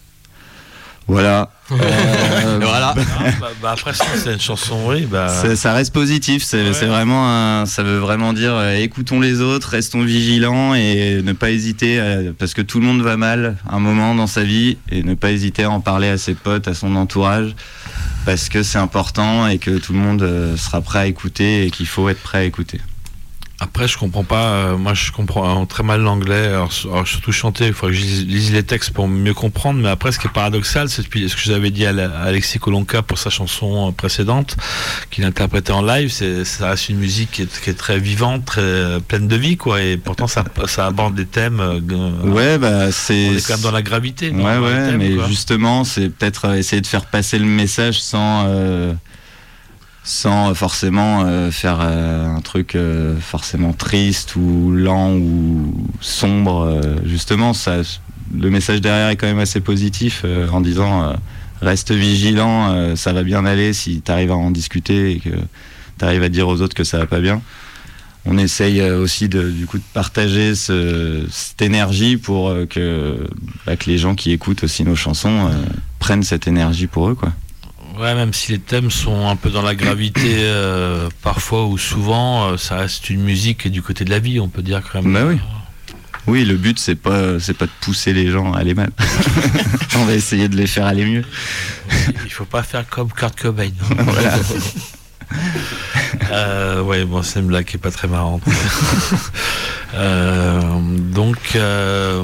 Voilà. Euh, voilà. Ah, bah, bah après c'est une chanson, oui. Bah... Ça, ça reste positif. C'est, ouais. c'est vraiment, un, ça veut vraiment dire euh, écoutons les autres, restons vigilants et ne pas hésiter à, parce que tout le monde va mal un moment dans sa vie, et ne pas hésiter à en parler à ses potes, à son entourage, parce que c'est important et que tout le monde euh, sera prêt à écouter et qu'il faut être prêt à écouter. Après, je comprends pas. Euh, moi, je comprends très mal l'anglais. Alors, alors surtout chanter, il faudrait que je lise, lise les textes pour mieux comprendre. Mais après, ce qui est paradoxal, c'est ce que j'avais dit à, la, à Alexis Kolonka pour sa chanson précédente, qu'il interprétait en live. C'est, ça reste une musique qui est, qui est très vivante, très pleine de vie, quoi. Et pourtant, ça, ça aborde des thèmes. Euh, ouais, bah c'est. On est quand même dans la gravité. Ouais, dans ouais. thèmes, mais quoi. Justement, c'est peut-être essayer de faire passer le message sans. Euh... sans forcément euh, faire euh, un truc euh, forcément triste ou lent ou sombre. Euh, justement, ça, le message derrière est quand même assez positif, euh, en disant euh, reste vigilant, euh, ça va bien aller si tu arrives à en discuter et que tu arrives à dire aux autres que ça va pas bien. On essaye aussi de, du coup, de partager ce, cette énergie pour euh, que, bah, que les gens qui écoutent aussi nos chansons euh, prennent cette énergie pour eux, quoi. Ouais, même si les thèmes sont un peu dans la gravité, euh, parfois ou souvent, euh, ça reste une musique qui est du côté de la vie, on peut dire quand même. Bah oui. Oui, le but c'est pas c'est pas de pousser les gens à aller mal. On va essayer de les faire aller mieux. Il faut pas faire comme Kurt Cobain. Voilà. euh, ouais, bon, c'est une blague qui est pas très marrante. euh, donc. Euh,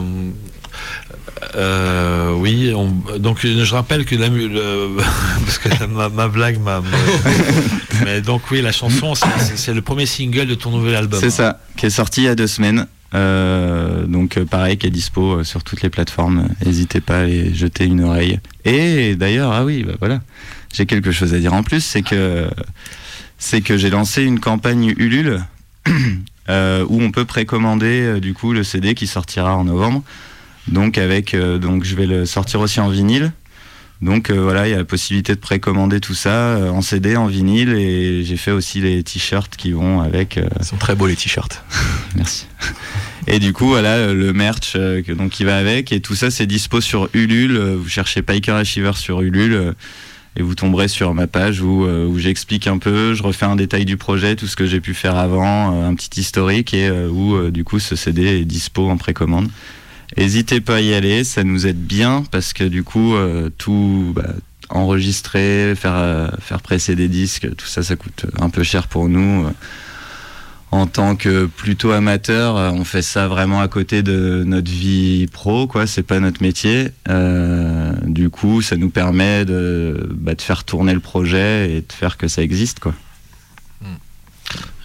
Euh, oui, on, donc je rappelle que la, le, parce que ma, ma blague m'a, mais donc oui, la chanson c'est, c'est, c'est le premier single de ton nouvel album. C'est ça, qui est sorti il y a deux semaines. Euh, donc pareil, qui est dispo sur toutes les plateformes. N'hésitez pas à aller jeter une oreille. Et d'ailleurs, ah oui, bah voilà, j'ai quelque chose à dire en plus, c'est que c'est que j'ai lancé une campagne Ulule euh, où on peut précommander euh, du coup le C D qui sortira en novembre. Donc avec euh, donc je vais le sortir aussi en vinyle. Donc euh, voilà, il y a la possibilité de précommander tout ça euh, en C D, en vinyle, et j'ai fait aussi les t-shirts qui vont avec. Euh... Ils sont très beaux les t-shirts. Merci. Et du coup voilà le merch euh, donc qui va avec, et tout ça c'est dispo sur Ulule. Vous cherchez Piker et Shiver sur Ulule euh, et vous tomberez sur ma page où, euh, où j'explique un peu, je refais un détail du projet, tout ce que j'ai pu faire avant, euh, un petit historique, et euh, où euh, du coup ce C D est dispo en précommande. N'hésitez pas à y aller, ça nous aide bien, parce que du coup, euh, tout bah, enregistrer, faire, euh, faire presser des disques, tout ça, ça coûte un peu cher pour nous. En tant que plutôt amateur, on fait ça vraiment à côté de notre vie pro, quoi. C'est pas notre métier. Euh, du coup, ça nous permet de, bah, de faire tourner le projet et de faire que ça existe, quoi.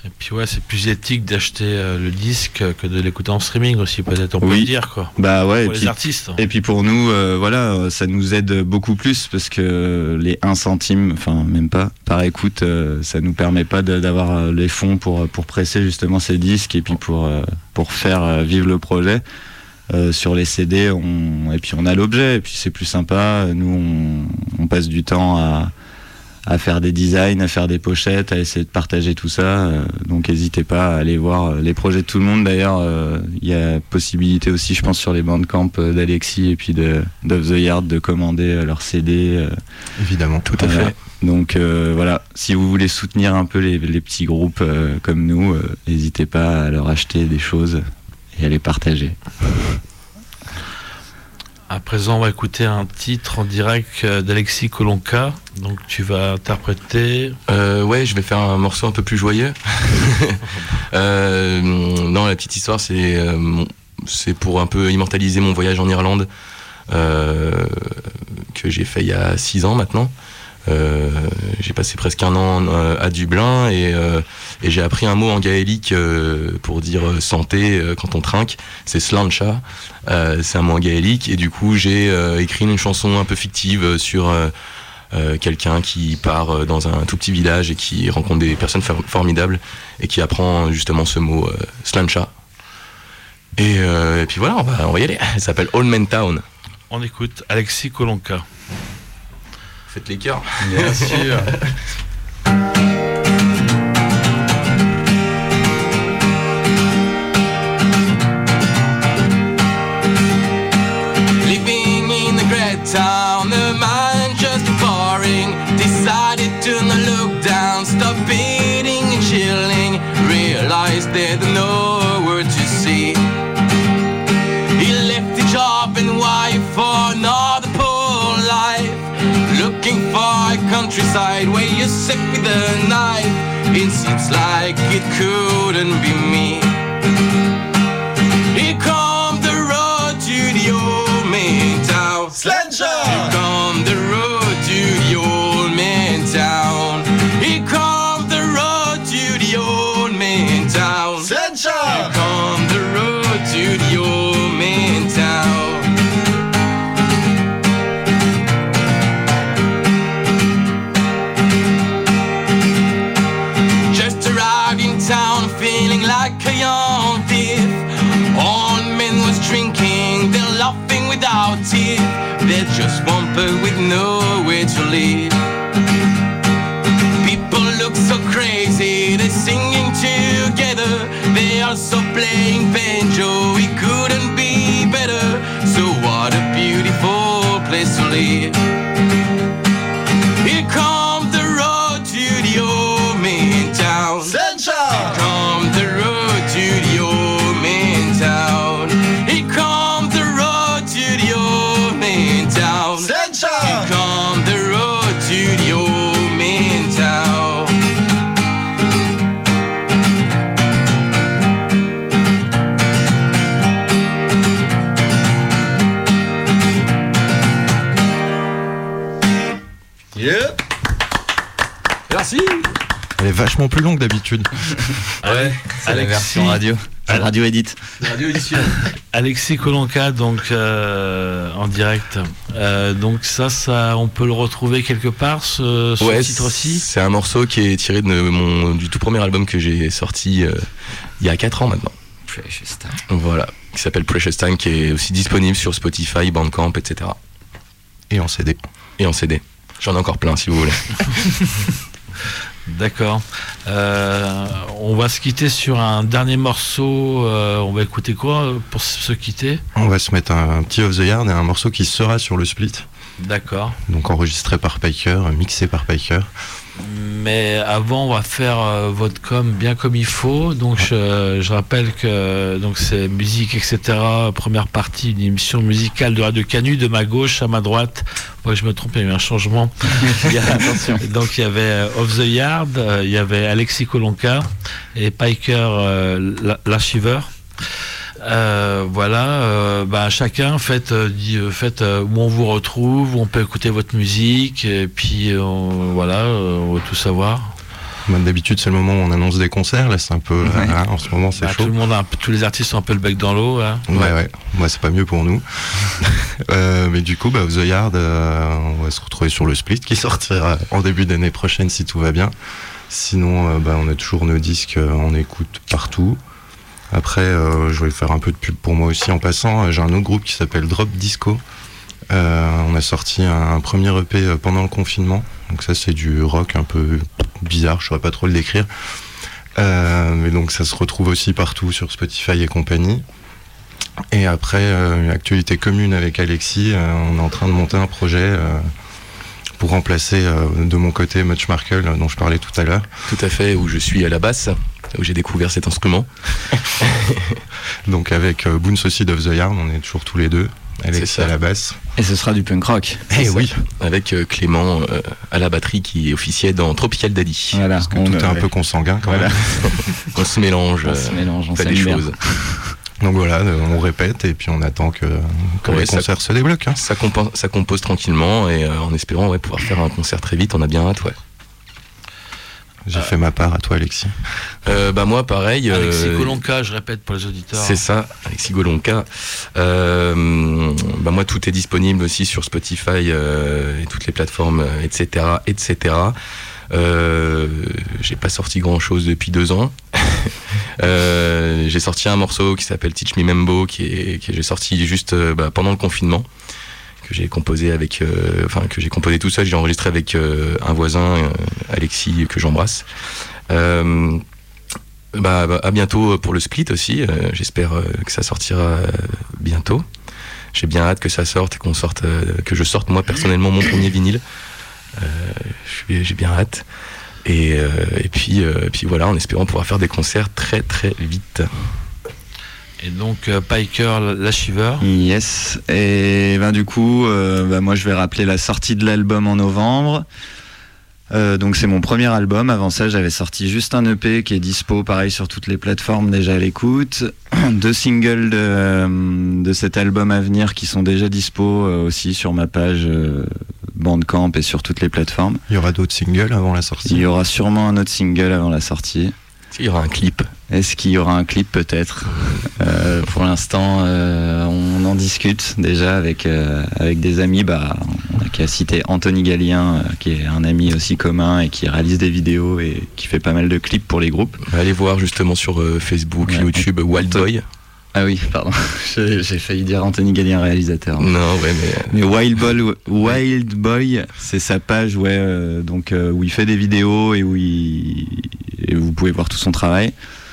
Et puis ouais, c'est plus éthique d'acheter euh, le disque que de l'écouter en streaming aussi, peut-être on peut Oui. le dire quoi. Bah ouais, Pour et les puis, artistes. et puis pour nous, euh, voilà, ça nous aide beaucoup plus parce que les un centime, enfin même pas, par écoute, euh, ça nous permet pas de, d'avoir les fonds pour, pour presser justement ces disques et puis pour, euh, pour faire euh, vivre le projet. Euh, sur les C D, on, et puis on a l'objet, et puis c'est plus sympa. Nous, on, on passe du temps à, à faire des designs, à faire des pochettes, à essayer de partager tout ça. Euh, donc n'hésitez pas à aller voir les projets de tout le monde. D'ailleurs, il euh, y a possibilité aussi, je pense, sur les bandcamp d'Alexis et puis de d'Off the Yard de commander leurs C D. Euh, Évidemment. Tout à euh, fait. Donc euh, voilà, si vous voulez soutenir un peu les, les petits groupes euh, comme nous, euh, n'hésitez pas à leur acheter des choses et à les partager. À présent, on va écouter un titre en direct d'Alexis Kolonka. Donc, tu vas interpréter. Euh, ouais, je vais faire un morceau un peu plus joyeux. euh, non, la petite histoire, c'est euh, mon- c'est pour un peu immortaliser mon voyage en Irlande euh, que j'ai fait il y a six ans maintenant. Euh, j'ai passé presque un an euh, à Dublin et, euh, et j'ai appris un mot en gaélique euh, pour dire euh, santé euh, quand on trinque, c'est slancha, euh, c'est un mot en gaélique et du coup j'ai euh, écrit une chanson un peu fictive sur euh, euh, quelqu'un qui part euh, dans un tout petit village et qui rencontre des personnes for- formidables et qui apprend justement ce mot euh, slancha. Et, euh, et puis voilà, on va, on va y aller. Elle s'appelle Old Man Town. On écoute Alexis Kolonka. Faites les cœurs. Bien sûr. Living in the great town, the mind just boring. Decided to not look down, stop eating and chilling. Realized there's nowhere to see. He left the job and wife for another poor life. Looking for a countryside where you sit with a knife. It seems like it couldn't be me. Here come the road to the old man town. Slancha! Here come the road to the old man town. Here come the road to the old man town. Slancha! Here come the road to the old man town. Just arrived in town feeling like a young thief. All men was drinking, they're laughing without teeth. They're just wamper with nowhere to live. People look so crazy, they're singing together. They also playing banjo, it couldn't be better. So what a beautiful place to live. Here come the road to the old man town. Here come the road to the old man town. Here come the road to the old man town. Here come the road to the old man town. Merci. Elle est vachement plus longue d'habitude. Ouais, C'est la version radio. C'est la radio edit. Radio édition. Alexis Kolonka, donc euh, en direct. Euh, donc ça, ça, on peut le retrouver quelque part, ce, ce Ouais, titre-ci. c'est un morceau qui est tiré de mon, du tout premier album que j'ai sorti euh, il y a quatre ans maintenant. Precious time. Voilà, qui s'appelle Precious Time, qui est aussi disponible sur Spotify, Bandcamp, et cetera. Et en C D. Et en C D. J'en ai encore plein si vous voulez. D'accord. Euh, on va se quitter sur un dernier morceau. Euh, on va écouter quoi pour se quitter? On va se mettre un, un petit Off the Yard et un morceau qui sera sur le split. D'accord. Donc enregistré par Piker, mixé par Piker. Mais avant, on va faire euh, votre com bien comme il faut. Donc, je, je rappelle que donc c'est musique, et cetera. Première partie d'une émission musicale de Radio Canu, de ma gauche à ma droite. Moi, je me trompe, il y a eu un changement. Il y a- Attention. donc, il y avait euh, Off the Yard, euh, il y avait Alexis Kolonka et Piker euh, La- L'archiveur. Euh, voilà, euh, bah, chacun faites, euh, dit, euh, faites euh, où on vous retrouve, où on peut écouter votre musique, et puis euh, voilà, euh, on veut tout savoir. Moi, d'habitude, c'est le moment où on annonce des concerts. Là, c'est un peu. Ouais. Hein, en ce moment, c'est Bah, chaud. tout le monde a un peu- tous les artistes ont un peu le bec dans l'eau. Hein. Ouais, ouais. Moi, c'est pas mieux pour nous. euh, mais du coup, bah, The Yard, euh, on va se retrouver sur le split qui sortira en début d'année prochaine si tout va bien. Sinon, euh, bah, on a toujours nos disques, euh, on écoute partout. Après, euh, je vais faire un peu de pub pour moi aussi en passant. J'ai un autre groupe qui s'appelle Drop Disco. Euh, on a sorti un, un premier E P pendant le confinement. Donc ça, c'est du rock un peu bizarre, je saurais pas trop le décrire. Euh, mais donc ça se retrouve aussi partout sur Spotify et compagnie. Et après, euh, une actualité commune avec Alexis, euh, on est en train de monter un projet euh, pour remplacer euh, de mon côté Much Markle, dont je parlais tout à l'heure. Tout à fait, où je suis à la basse, où j'ai découvert cet instrument. Donc avec euh, Boone Saucide of the Yard, on est toujours tous les deux. C'est Alexis ça. à la basse. Et ce sera du punk rock. Eh oui, Avec euh, Clément euh, à la batterie qui officiait dans Tropical Daddy. Voilà, parce que on, tout est un ouais. peu consanguin quand Voilà. même. On se mélange, On euh, se mélange, on fait s'aime des bien. choses. Donc voilà, euh, on répète et puis on attend que, que Ouais, les ça- concerts se débloquent. hein. Ça, compo- ça compose tranquillement et euh, en espérant ouais, pouvoir faire un concert très vite, on a bien hâte. Ouais. J'ai fait ma part, à toi Alexis. Euh, bah moi pareil. Alexis euh, Golonka, je répète pour les auditeurs. C'est ça, Alexis Golonka. Euh, bah moi, tout est disponible aussi sur Spotify euh, et toutes les plateformes, euh, et cetera, et cetera. Euh, j'ai pas sorti grand chose depuis deux ans. euh, j'ai sorti un morceau qui s'appelle Teach Me Membo, qui est que j'ai sorti juste euh, bah, pendant le confinement, que j'ai composé avec, euh, enfin que j'ai composé tout seul. J'ai enregistré avec euh, un voisin, euh, Alexis, que j'embrasse. Euh, Bah, bah, à bientôt pour le split aussi. Euh, j'espère euh, que ça sortira euh, bientôt. J'ai bien hâte que ça sorte et qu'on sorte, euh, que je sorte moi personnellement mon premier vinyle. Euh, je suis- j'ai bien hâte. Et, euh, et puis, euh, et puis voilà, en espérant pouvoir faire des concerts très très vite. Et donc, euh, Piker, la Shiver. Yes. Et ben du coup, euh, bah, moi je vais rappeler la sortie de l'album en novembre. Euh, donc c'est mon premier album. Avant ça, j'avais sorti juste un E P qui est dispo, pareil sur toutes les plateformes déjà à l'écoute. Deux singles de, de cet album à venir qui sont déjà dispo euh, aussi sur ma page euh, Bandcamp et sur toutes les plateformes. Il y aura d'autres singles avant la sortie. Il y aura sûrement un autre single avant la sortie. Il y aura un clip. Est-ce qu'il y aura un clip peut-être euh, Pour l'instant, euh, on en discute déjà avec euh, avec des amis. Bah, on a qu'à citer Anthony Gallien, euh, qui est un ami aussi commun et qui réalise des vidéos et qui fait pas mal de clips pour les groupes. Allez voir justement sur euh, Facebook, Ouais. YouTube, Wild Boy. Ah oui, pardon, j'ai j'ai failli dire Anthony Gallien réalisateur. Non, ouais, mais Mais Wild Boy, Wild Boy, c'est sa page, ouais, euh, donc euh, où il fait des vidéos et où il, et vous pouvez voir tout son travail.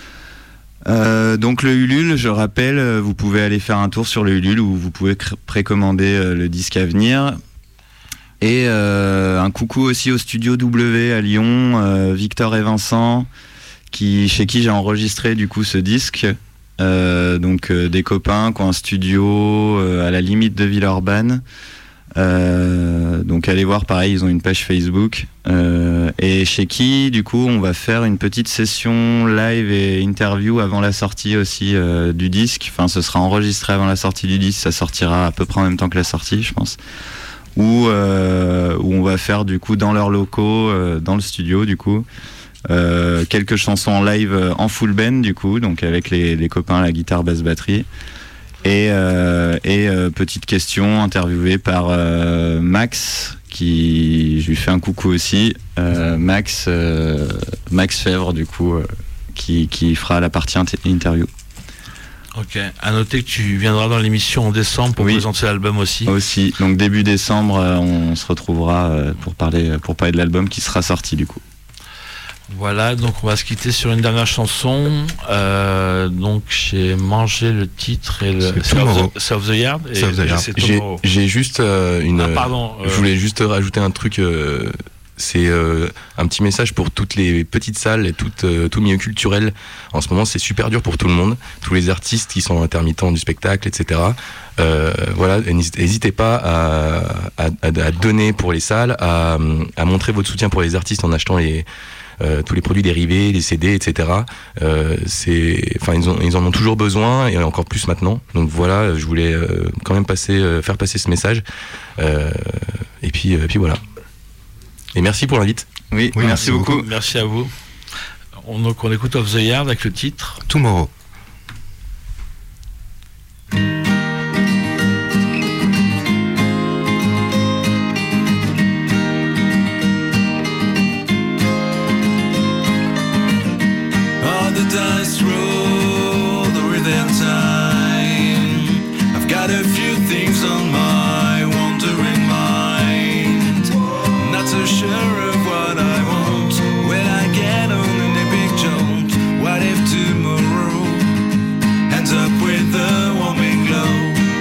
Euh, donc le Ulule, je rappelle, euh, vous pouvez aller faire un tour sur le Ulule où vous pouvez cr- précommander euh, le disque à venir. Et euh, un coucou aussi au Studio W à Lyon, euh, Victor et Vincent, qui, chez qui j'ai enregistré du coup ce disque. Euh, donc euh, des copains qui ont un studio euh, à la limite de Villeurbanne. Euh, donc allez voir, pareil, ils ont une page Facebook. Euh, et chez qui, du coup, on va faire une petite session live et interview avant la sortie aussi euh, du disque. Enfin, ce sera enregistré avant la sortie du disque. Ça sortira à peu près en même temps que la sortie, je pense. Où, euh, où on va faire du coup dans leurs locaux, euh, dans le studio, du coup. Euh, quelques chansons en live euh, en full band du coup, donc avec les, les copains, la guitare, basse, batterie, et, euh, et euh, petite question interviewée par euh, Max, qui je lui fais un coucou aussi, euh, Max euh, Max Fèvre du coup, euh, qui, qui fera la partie inter- interview. Ok. À noter que tu viendras dans l'émission en décembre pour Oui. présenter l'album aussi. Aussi, donc début décembre, euh, on se retrouvera euh, pour parler pour parler de l'album qui sera sorti du coup. Voilà, donc on va se quitter sur une dernière chanson. Euh, donc j'ai mangé le titre et le C'est c'est of, Tomorrow. the- c'est of the Yard. Et C'est of the Yard. c'est j'ai Tomorrow. j'ai juste euh, une. Ah pardon. Je euh, voulais juste rajouter un truc. euh, c'est euh, un petit message pour toutes les petites salles et tout, euh, tout milieu culturel. En ce moment, c'est super dur pour tout le monde. Tous les artistes qui sont intermittents du spectacle, et cetera. Euh, voilà, n'hésitez n'hésitez pas à, à, à donner pour les salles, à, à montrer votre soutien pour les artistes en achetant les, euh, tous les produits dérivés, les C D, et cetera. Euh, c'est, enfin, ils, ont, ils en ont toujours besoin et encore plus maintenant. Donc voilà, je voulais euh, quand même passer, euh, faire passer ce message. Euh, et puis, euh, puis voilà. Et merci pour l'invite. Oui, Oui, merci merci beaucoup. Merci à vous. On, donc on écoute Off the Yard avec le titre Tomorrow. Dice roll within time. I've got a few things on my wandering mind. Not so sure of what I want when I get on an epic jaunt. What if tomorrow ends up with a warming glow?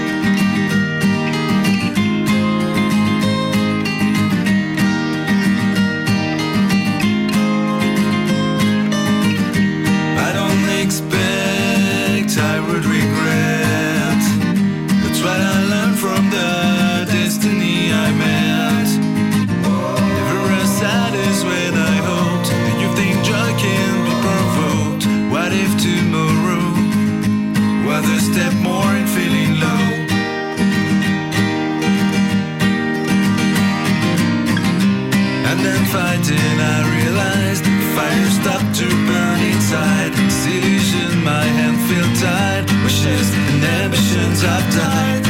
Expect I would regret. That's what I learned from the destiny I met. Never as sad as when I hoped, and you think joy can be provoked. What if tomorrow was a step more in feeling low? And then fighting I realized the fire stopped to burn inside. Disillusion, my hand feel tied. Wishes and ambitions have died.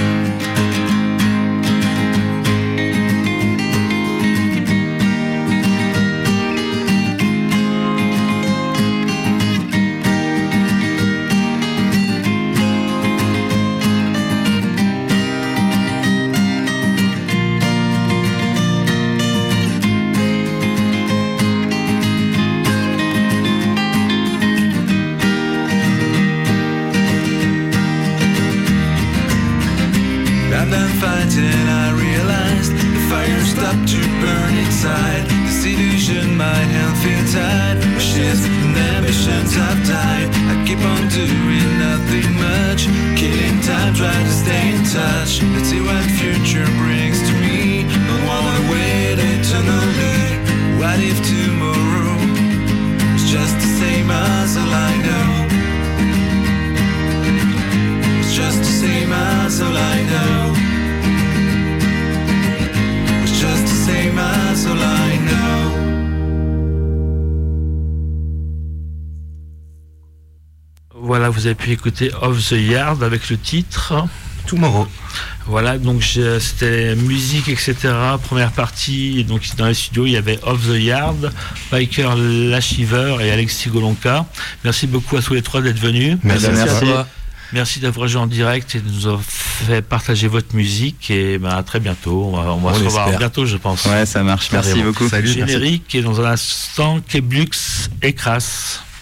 Fighting, I realized the fire stopped to burn inside. Disillusion, my hand feel tied. Wishes and ambitions have died. I keep on doing nothing much, killing time, trying to stay in touch. Let's see what future brings to me. Don't wanna wait eternally. What if tomorrow was just the same as all I know? It's just the same as all I know. Just the same as all I know. Voilà, vous avez pu écouter Off the Yard avec le titre Tomorrow. Voilà, donc je, c'était musique, et cetera. Première partie, et donc dans les studios, il y avait Off the Yard, Biker Lachiver et Alexis Golonka. Merci beaucoup à tous les trois d'être venus. Merci, Merci à à toi. Merci d'avoir joué en direct et de nous avoir fait partager votre musique. Et ben, à très bientôt. On va, on va On se revoir espère. bientôt, je pense. Ouais, ça marche. Merci Vraiment. beaucoup. Salut, merci. Générique et dans un instant, Keblux et Crass.